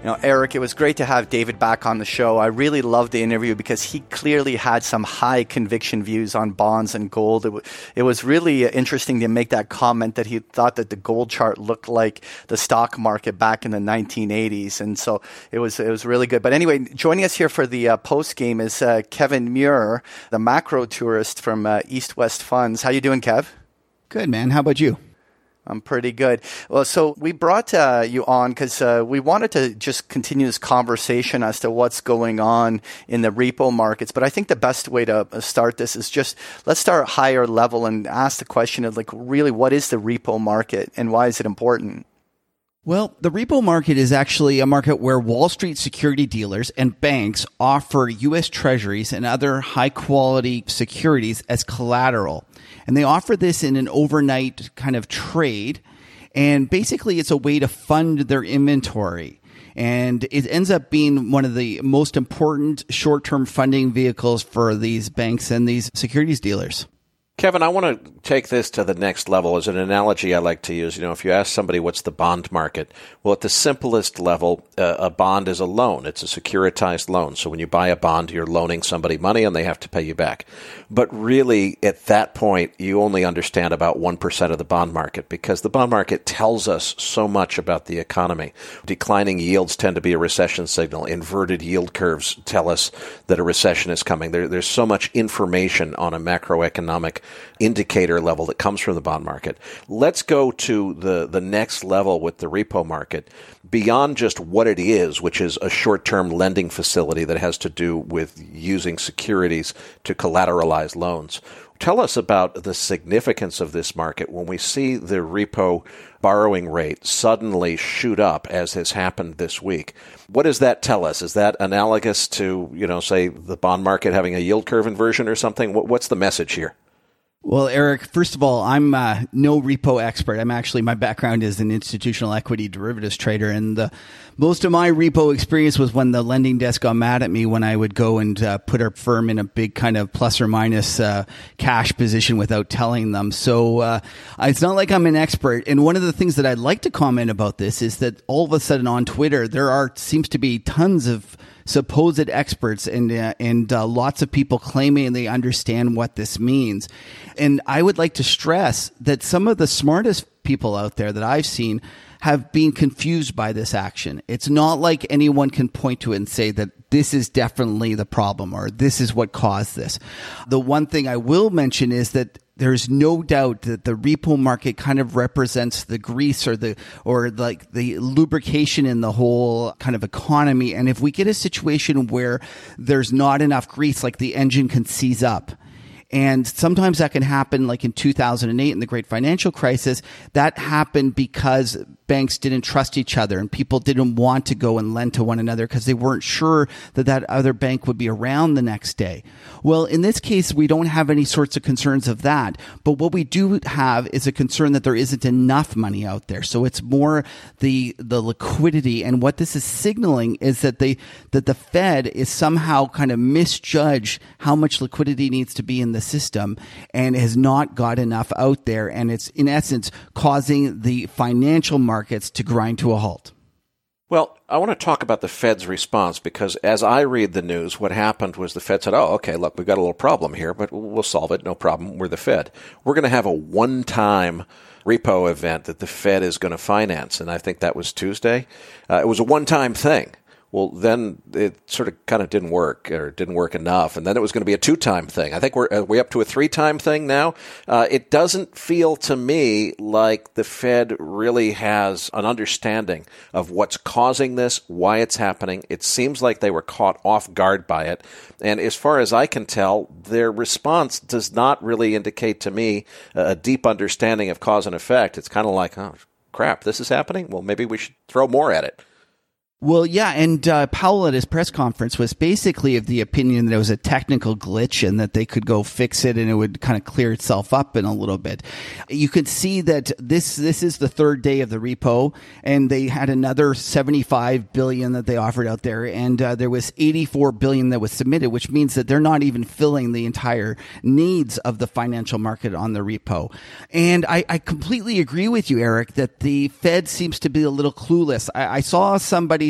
You know, Eric, it was great to have David back on the show. I really loved the interview because he clearly had some high conviction views on bonds and gold. It, w- it was really interesting to make that comment that he thought that the gold chart looked like the stock market back in the nineteen eighties. And so it was it was really good. But anyway, joining us here for the uh, post game is uh, Kevin Muir, the macro tourist from uh, East West Funds. How you doing, Kev? Good, man. How about you? I'm pretty good. Well, so we brought uh, you on because uh, we wanted to just continue this conversation as to what's going on in the repo markets. But I think the best way to start this is just let's start higher level and ask the question of, like, really, what is the repo market and why is it important? Well, the repo market is actually a market where Wall Street security dealers and banks offer U S Treasuries and other high-quality securities as collateral. And they offer this in an overnight kind of trade. And basically, it's a way to fund their inventory. And it ends up being one of the most important short-term funding vehicles for these banks and these securities dealers. Kevin, I want to take this to the next level as an analogy I like to use. You know, if you ask somebody what's the bond market, well, at the simplest level, uh, a bond is a loan. It's a securitized loan. So when you buy a bond, you're loaning somebody money and they have to pay you back. But really, at that point, you only understand about one percent of the bond market because the bond market tells us so much about the economy. Declining yields tend to be a recession signal. Inverted yield curves tell us that a recession is coming. There, there's so much information on a macroeconomic indicator level that comes from the bond market. Let's go to the, the next level with the repo market. Beyond just what it is, which is a short-term lending facility that has to do with using securities to collateralize loans. Tell us about the significance of this market when we see the repo borrowing rate suddenly shoot up, as has happened this week. What does that tell us? Is that analogous to, you know, say the bond market having a yield curve inversion or something? What's the message here? Well, Eric, first of all, I'm uh, no repo expert. I'm actually, my background is an institutional equity derivatives trader. And the, most of my repo experience was when the lending desk got mad at me when I would go and uh, put our firm in a big kind of plus or minus uh, cash position without telling them. So uh, it's not like I'm an expert. And one of the things that I'd like to comment about this is that all of a sudden on Twitter, there are seems to be tons of supposed experts and uh, and uh, lots of people claiming they understand what this means. And I would like to stress that some of the smartest people out there that I've seen have been confused by this action. It's not like anyone can point to it and say that this is definitely the problem or this is what caused this. The one thing I will mention is that there's no doubt that the repo market kind of represents the grease or the or like the lubrication in the whole kind of economy. And if we get a situation where there's not enough grease, like the engine can seize up. And sometimes that can happen, like in two thousand eight in the great financial crisis. That happened because banks didn't trust each other and people didn't want to go and lend to one another because they weren't sure that that other bank would be around the next day. Well, in this case, we don't have any sorts of concerns of that. But what we do have is a concern that there isn't enough money out there. So it's more the the liquidity. And what this is signaling is that they that the Fed is somehow kind of misjudged how much liquidity needs to be in the system and has not got enough out there. And it's in essence causing the financial markets to grind to a halt. Well, I want to talk about the Fed's response because as I read the news, what happened was the Fed said, oh, okay, look, we've got a little problem here, but we'll solve it. No problem. We're the Fed. We're going to have a one-time repo event that the Fed is going to finance. And I think that was Tuesday. Uh, it was a one-time thing. Well, then it sort of kind of didn't work or didn't work enough. And then it was going to be a two-time thing. I think we're, are we up to a three-time thing now? Uh, it doesn't feel to me like the Fed really has an understanding of what's causing this, why it's happening. It seems like they were caught off guard by it. And as far as I can tell, their response does not really indicate to me a deep understanding of cause and effect. It's kind of like, oh, crap, this is happening? Well, maybe we should throw more at it. Well, yeah, and uh, Powell at his press conference was basically of the opinion that it was a technical glitch and that they could go fix it and it would kind of clear itself up in a little bit. You could see that this this is the third day of the repo, and they had another seventy-five billion dollars that they offered out there, and uh, there was eighty-four billion dollars that was submitted, which means that they're not even filling the entire needs of the financial market on the repo. And I, I completely agree with you, Eric, that the Fed seems to be a little clueless. I, I saw somebody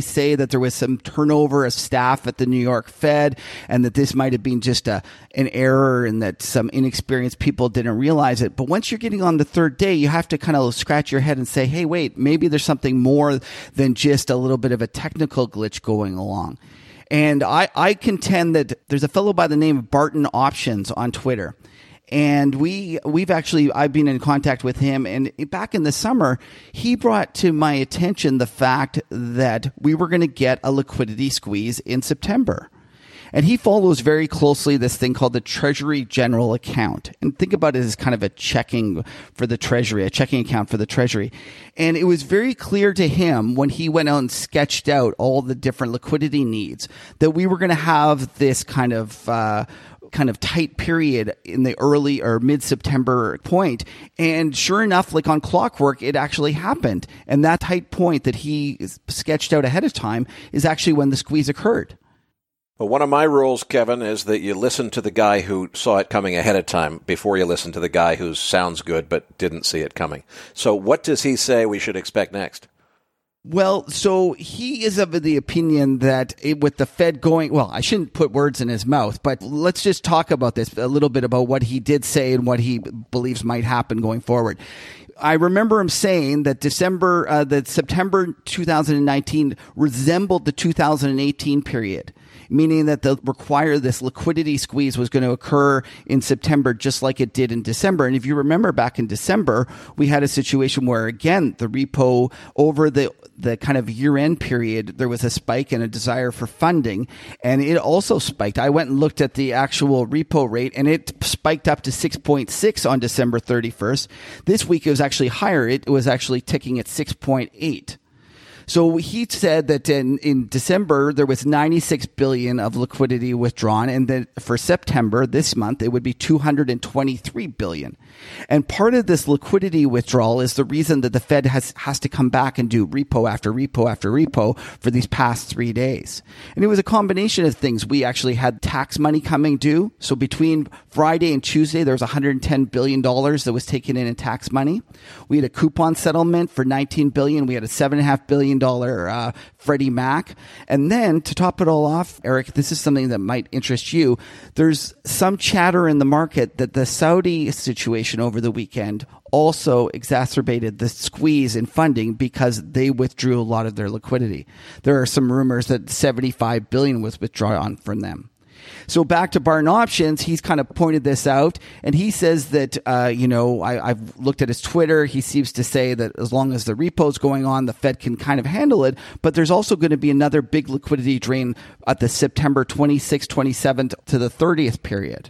initially say that there was some turnover of staff at the New York Fed and that this might have been just a an error and that some inexperienced people didn't realize it. But once you're getting on the third day, you have to kind of scratch your head and say, hey, wait, maybe there's something more than just a little bit of a technical glitch going along. And I, I contend that there's a fellow by the name of Barton Options on Twitter. And we, we've actually, I've been in contact with him, and back in the summer, he brought to my attention the fact that we were going to get a liquidity squeeze in September. And he follows very closely this thing called the Treasury General Account. And think about it as kind of a checking for the Treasury, a checking account for the Treasury. And it was very clear to him when he went out and sketched out all the different liquidity needs that we were going to have this kind of, uh, kind of tight period in the early or mid-September point. And sure enough, like on clockwork, it actually happened. And that tight point that he sketched out ahead of time is actually when the squeeze occurred. Well, one of my rules, Kevin, is that you listen to the guy who saw it coming ahead of time before you listen to the guy who sounds good but didn't see it coming. So what does he say we should expect next? Well, so he is of the opinion that it, with the Fed going, well, I shouldn't put words in his mouth, but let's just talk about this a little bit about what he did say and what he believes might happen going forward. I remember him saying that December, uh, that September two thousand nineteen resembled the two thousand eighteen period, meaning that the require this liquidity squeeze was going to occur in September just like it did in December. And if you remember back in December, we had a situation where, again, the repo over the the kind of year-end period, there was a spike and a desire for funding, and it also spiked. I went and looked at the actual repo rate, and it spiked up to six point six on December thirty-first. This week, it was actually higher. It was actually ticking at six point eight. So he said that in, in December, there was ninety-six billion dollars of liquidity withdrawn, and that for September, this month, it would be two hundred twenty-three billion dollars. And part of this liquidity withdrawal is the reason that the Fed has, has to come back and do repo after repo after repo for these past three days. And it was a combination of things. We actually had tax money coming due. So between Friday and Tuesday, there was one hundred ten billion dollars that was taken in in tax money. We had a coupon settlement for nineteen billion dollars. We had a seven point five billion dollars uh, Freddie Mac. And then to top it all off, Eric, this is something that might interest you. There's some chatter in the market that the Saudi situation over the weekend also exacerbated the squeeze in funding because they withdrew a lot of their liquidity. There are some rumors that seventy-five billion dollars was withdrawn from them. So back to Barton Options, he's kind of pointed this out, and he says that, uh, you know, I, I've looked at his Twitter. He seems to say that as long as the repo's going on, the Fed can kind of handle it. But there's also going to be another big liquidity drain at the September twenty-sixth, twenty-seventh to the thirtieth period.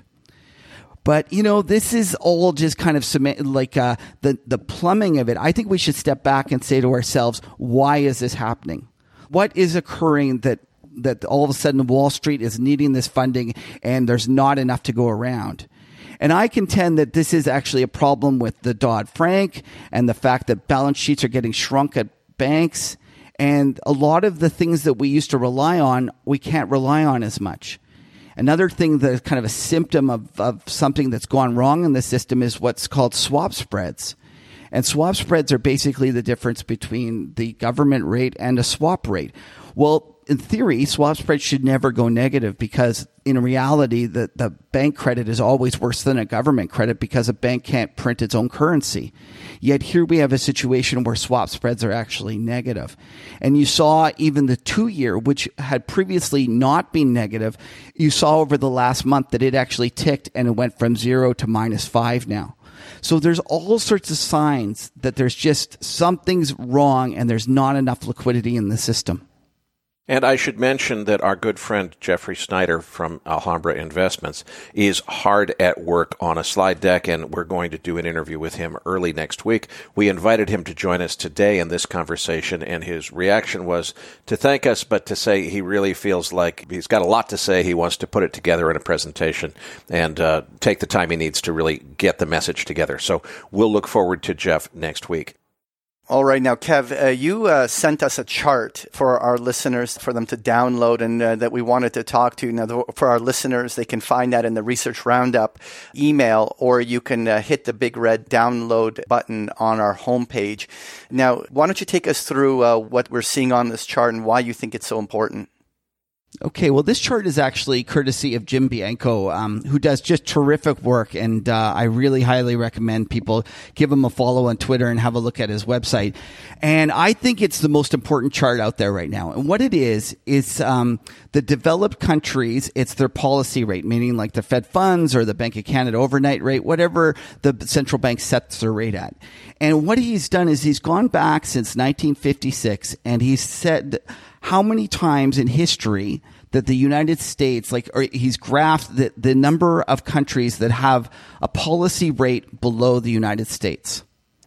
But, you know, this is all just kind of like uh, the, the plumbing of it. I think we should step back and say to ourselves, why is this happening? What is occurring that that all of a sudden Wall Street is needing this funding and there's not enough to go around? And I contend that this is actually a problem with the Dodd-Frank and the fact that balance sheets are getting shrunk at banks. And a lot of the things that we used to rely on, we can't rely on as much. Another thing that is kind of a symptom of, of something that's gone wrong in the system is what's called swap spreads. And swap spreads are basically the difference between the government rate and a swap rate. Well, in theory, swap spreads should never go negative because in reality, the, the bank credit is always worse than a government credit because a bank can't print its own currency. Yet here we have a situation where swap spreads are actually negative. And you saw even the two-year, which had previously not been negative, you saw over the last month that it actually ticked and it went from zero to minus five now. So there's all sorts of signs that there's just something's wrong and there's not enough liquidity in the system. And I should mention that our good friend Jeffrey Snyder from Alhambra Investments is hard at work on a slide deck, and we're going to do an interview with him early next week. We invited him to join us today in this conversation, and his reaction was to thank us, but to say he really feels like he's got a lot to say. He wants to put it together in a presentation and uh, take the time he needs to really get the message together. So we'll look forward to Jeff next week. All right. Now, Kev, uh, you uh, sent us a chart for our listeners for them to download and uh, that we wanted to talk to. Now, the, for our listeners, they can find that in the Research Roundup email, or you can uh, hit the big red download button on our homepage. Now, why don't you take us through uh, what we're seeing on this chart and why you think it's so important? Okay, well, this chart is actually courtesy of Jim Bianco, um, who does just terrific work, and uh, I really highly recommend people give him a follow on Twitter and have a look at his website. And I think it's the most important chart out there right now. And what it is, is um, the developed countries, it's their policy rate, meaning like the Fed funds or the Bank of Canada overnight rate, whatever the central bank sets their rate at. And what he's done is he's gone back since nineteen fifty-six, and he's said how many times in history that the United States, like, or he's graphed the, the number of countries that have a policy rate below the United States.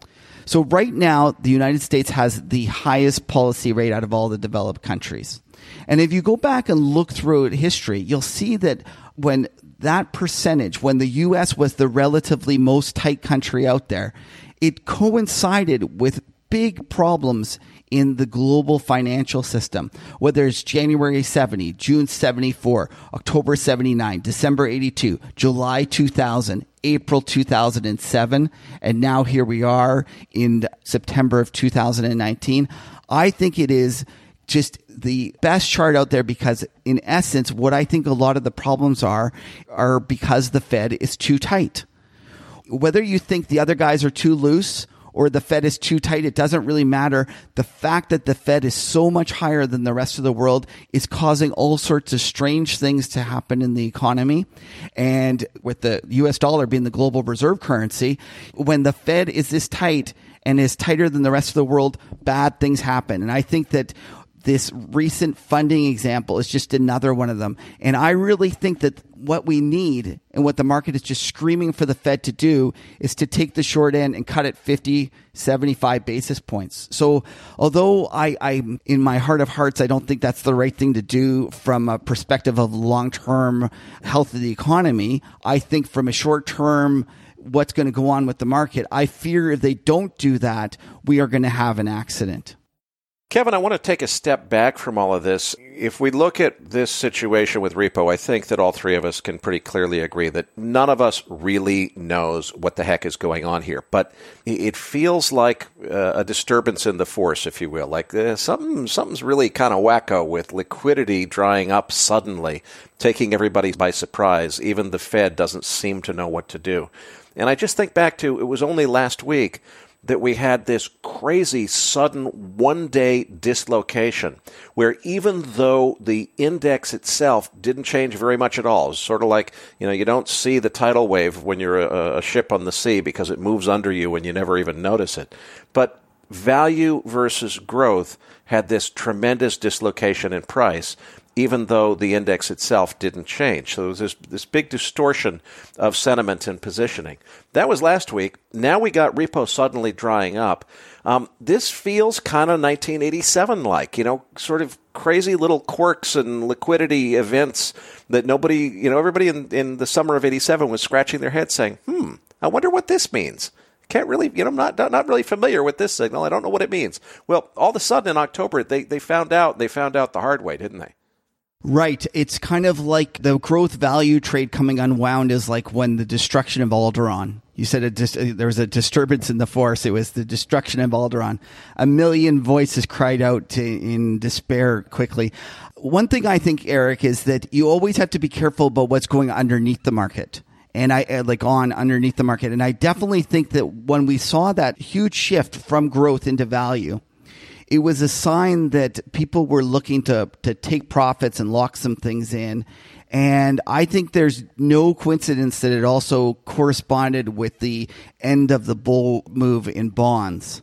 So right now, the United States has the highest policy rate out of all the developed countries. And if you go back and look through history, you'll see that when that percentage, when the U S was the relatively most tight country out there, it coincided with big problems in the global financial system, whether it's January seventy, June seventy-four, October seventy-nine, December eighty-two, July two thousand, April two thousand seven, and now here we are in September of two thousand nineteen. I think it is just the best chart out there because, in essence, what I think a lot of the problems are, are because the Fed is too tight. Whether you think the other guys are too loose or the Fed is too tight, it doesn't really matter. The fact that the Fed is so much higher than the rest of the world is causing all sorts of strange things to happen in the economy. And with the U S dollar being the global reserve currency, when the Fed is this tight and is tighter than the rest of the world, bad things happen. And I think that this recent funding example is just another one of them. And I really think that what we need and what the market is just screaming for the Fed to do is to take the short end and cut it fifty, seventy-five basis points. So although I, I, in my heart of hearts, I don't think that's the right thing to do from a perspective of long-term health of the economy, I think from a short-term what's going to go on with the market, I fear if they don't do that, we are going to have an accident. Kevin, I want to take a step back from all of this. If we look at this situation with repo, I think that all three of us can pretty clearly agree that none of us really knows what the heck is going on here. But it feels like uh, a disturbance in the force, if you will. Like uh, something, something's really kind of wacko with liquidity drying up suddenly, taking everybody by surprise. Even the Fed doesn't seem to know what to do. And I just think back to, it was only last week that we had this crazy sudden one-day dislocation where even though the index itself didn't change very much at all, it's sort of like, you know, you don't see the tidal wave when you're a, a ship on the sea because it moves under you and you never even notice it. But value versus growth had this tremendous dislocation in price, even though the index itself didn't change. So there was this, this big distortion of sentiment and positioning. That was last week. Now we got repo suddenly drying up. Um, this feels kind of nineteen eighty-seven-like, you know, sort of crazy little quirks and liquidity events that nobody, you know, everybody in, in the summer of eighty-seven was scratching their head saying, hmm, I wonder what this means. Can't really, you know, I'm not, not really familiar with this signal. I don't know what it means. Well, all of a sudden in October, they, they found out, they found out the hard way, didn't they? Right. It's kind of like the growth value trade coming unwound is like when the destruction of Alderaan. You said it dis- there was a disturbance in the force. It was the destruction of Alderaan. A million voices cried out to, in despair quickly. One thing I think, Eric, is that you always have to be careful about what's going underneath the market. And I like on underneath the market. And I definitely think that when we saw that huge shift from growth into value, it was a sign that people were looking to to take profits and lock some things in. And I think there's no coincidence that it also corresponded with the end of the bull move in bonds.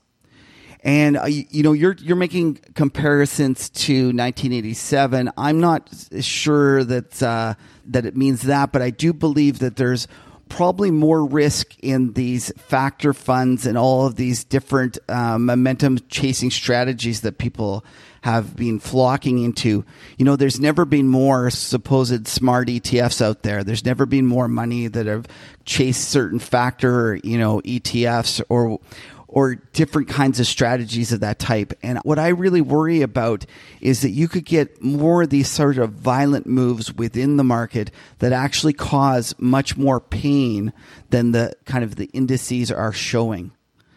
And, uh, you, you know, you're you're making comparisons to nineteen eighty-seven. I'm not sure that uh, that it means that, but I do believe that there's probably more risk in these factor funds and all of these different uh, momentum chasing strategies that people have been flocking into. You know, there's never been more supposed smart E T Fs out there. There's never been more money that have chased certain factor, you know, E T Fs or or different kinds of strategies of that type. And what I really worry about is that you could get more of these sort of violent moves within the market that actually cause much more pain than the kind of the indices are showing.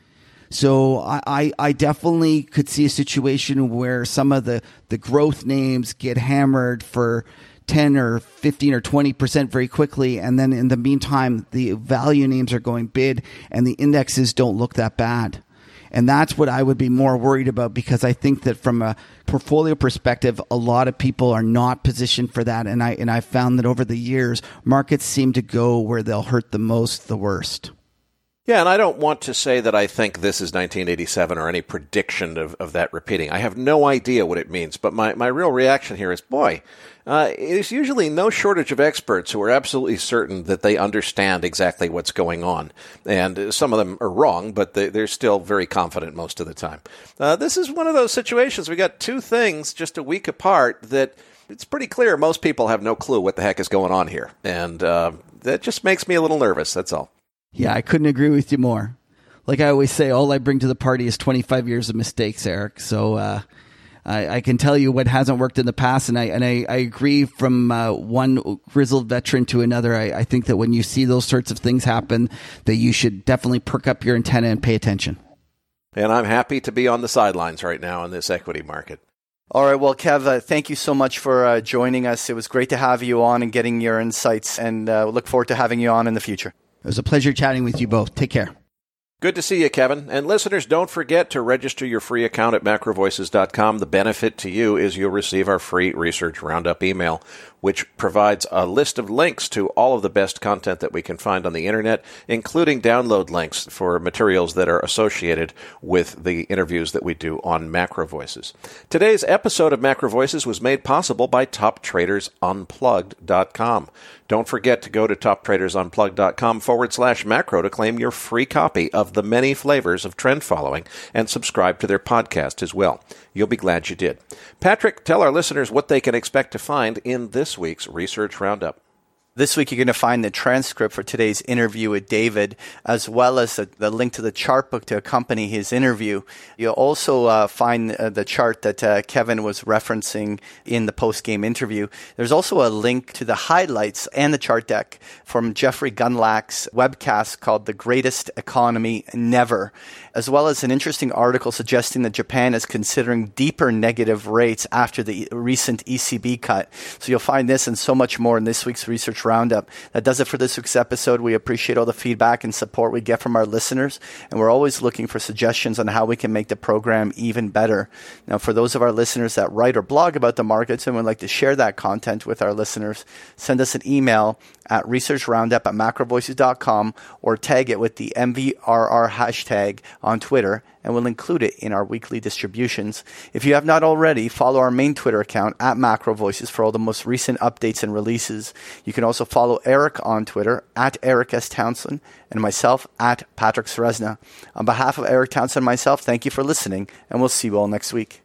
So I, I definitely could see a situation where some of the, the growth names get hammered for ten or fifteen or twenty percent very quickly. And then in the meantime, the value names are going bid and the indexes don't look that bad. And that's what I would be more worried about, because I think that from a portfolio perspective, a lot of people are not positioned for that. And I, and I found that over the years, markets seem to go where they'll hurt the most, the worst. Yeah, and I don't want to say that I think this is nineteen eighty-seven or any prediction of, of that repeating. I have no idea what it means, but my, my real reaction here is, boy, uh, there's usually no shortage of experts who are absolutely certain that they understand exactly what's going on. And some of them are wrong, but they, they're still very confident most of the time. Uh, this is one of those situations. We got two things just a week apart that it's pretty clear most people have no clue what the heck is going on here. And uh, that just makes me a little nervous, that's all. Yeah, I couldn't agree with you more. Like I always say, all I bring to the party is twenty-five years of mistakes, Eric. So uh, I, I can tell you what hasn't worked in the past, and I and I, I agree from uh, one grizzled veteran to another. I, I think that when you see those sorts of things happen, that you should definitely perk up your antenna and pay attention. And I'm happy to be on the sidelines right now in this equity market. All right. Well, Kev, uh, thank you so much for uh, joining us. It was great to have you on and getting your insights, and uh, look forward to having you on in the future. It was a pleasure chatting with you both. Take care. Good to see you, Kevin. And listeners, don't forget to register your free account at macro voices dot com. The benefit to you is you'll receive our free Research Roundup email, which provides a list of links to all of the best content that we can find on the internet, including download links for materials that are associated with the interviews that we do on Macro Voices. Today's episode of Macro Voices was made possible by top traders unplugged dot com. Don't forget to go to top traders unplugged dot com forward slash macro to claim your free copy of The Many Flavors of Trend Following and subscribe to their podcast as well. You'll be glad you did. Patrick, tell our listeners what they can expect to find in this week's Research Roundup. This week, you're going to find the transcript for today's interview with David, as well as the, the link to the chart book to accompany his interview. You'll also uh, find uh, the chart that uh, Kevin was referencing in the post-game interview. There's also a link to the highlights and the chart deck from Jeffrey Gundlach's webcast called The Greatest Economy Never, as well as an interesting article suggesting that Japan is considering deeper negative rates after the recent E C B cut. So you'll find this and so much more in this week's Research Roundup. That does it for this week's episode. We appreciate all the feedback and support we get from our listeners, and we're always looking for suggestions on how we can make the program even better. Now, for those of our listeners that write or blog about the markets and would like to share that content with our listeners, send us an email at research roundup at macro voices dot com or tag it with the M V R R hashtag on Twitter, and we'll include it in our weekly distributions. If you have not already, follow our main Twitter account at Macro Voices for all the most recent updates and releases. You can also follow Eric on Twitter at Eric S. Townsend and myself at Patrick Serezna. On behalf of Eric Townsend and myself, thank you for listening, and we'll see you all next week.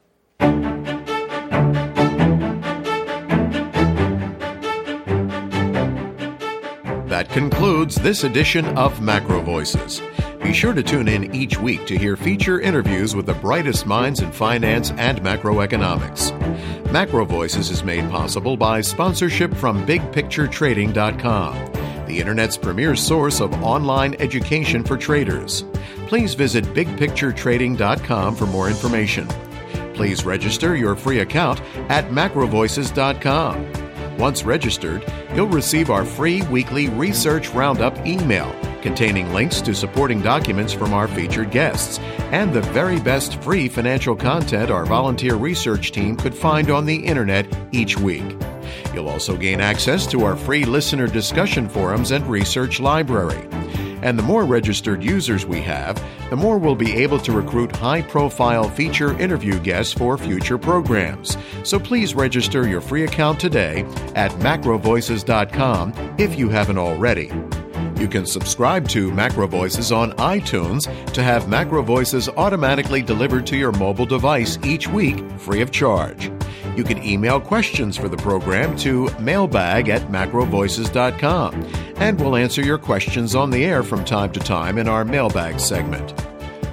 That concludes this edition of Macro Voices. Be sure to tune in each week to hear feature interviews with the brightest minds in finance and macroeconomics. Macro Voices is made possible by sponsorship from big picture trading dot com, the Internet's premier source of online education for traders. Please visit big picture trading dot com for more information. Please register your free account at macro voices dot com. Once registered, you'll receive our free weekly Research Roundup email containing links to supporting documents from our featured guests and the very best free financial content our volunteer research team could find on the internet each week. You'll also gain access to our free listener discussion forums and research library. And the more registered users we have, the more we'll be able to recruit high-profile feature interview guests for future programs. So please register your free account today at macro voices dot com if you haven't already. You can subscribe to Macro Voices on iTunes to have Macro Voices automatically delivered to your mobile device each week, free of charge. You can email questions for the program to mailbag at macro voices dot com, and we'll answer your questions on the air from time to time in our mailbag segment.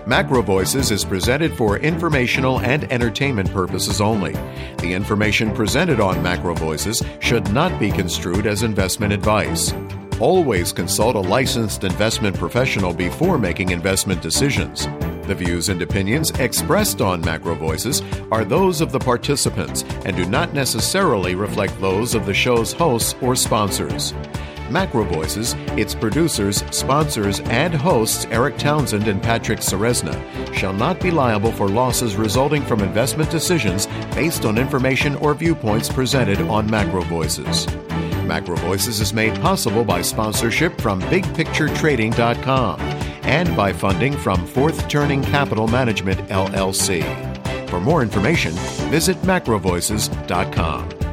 Macro Voices is presented for informational and entertainment purposes only. The information presented on Macro Voices should not be construed as investment advice. Always consult a licensed investment professional before making investment decisions. The views and opinions expressed on Macro Voices are those of the participants and do not necessarily reflect those of the show's hosts or sponsors. Macro Voices, its producers, sponsors, and hosts Eric Townsend and Patrick Ceresna shall not be liable for losses resulting from investment decisions based on information or viewpoints presented on Macro Voices. Macro Voices is made possible by sponsorship from big picture trading dot com and by funding from Fourth Turning Capital Management, L L C. For more information, visit macro voices dot com.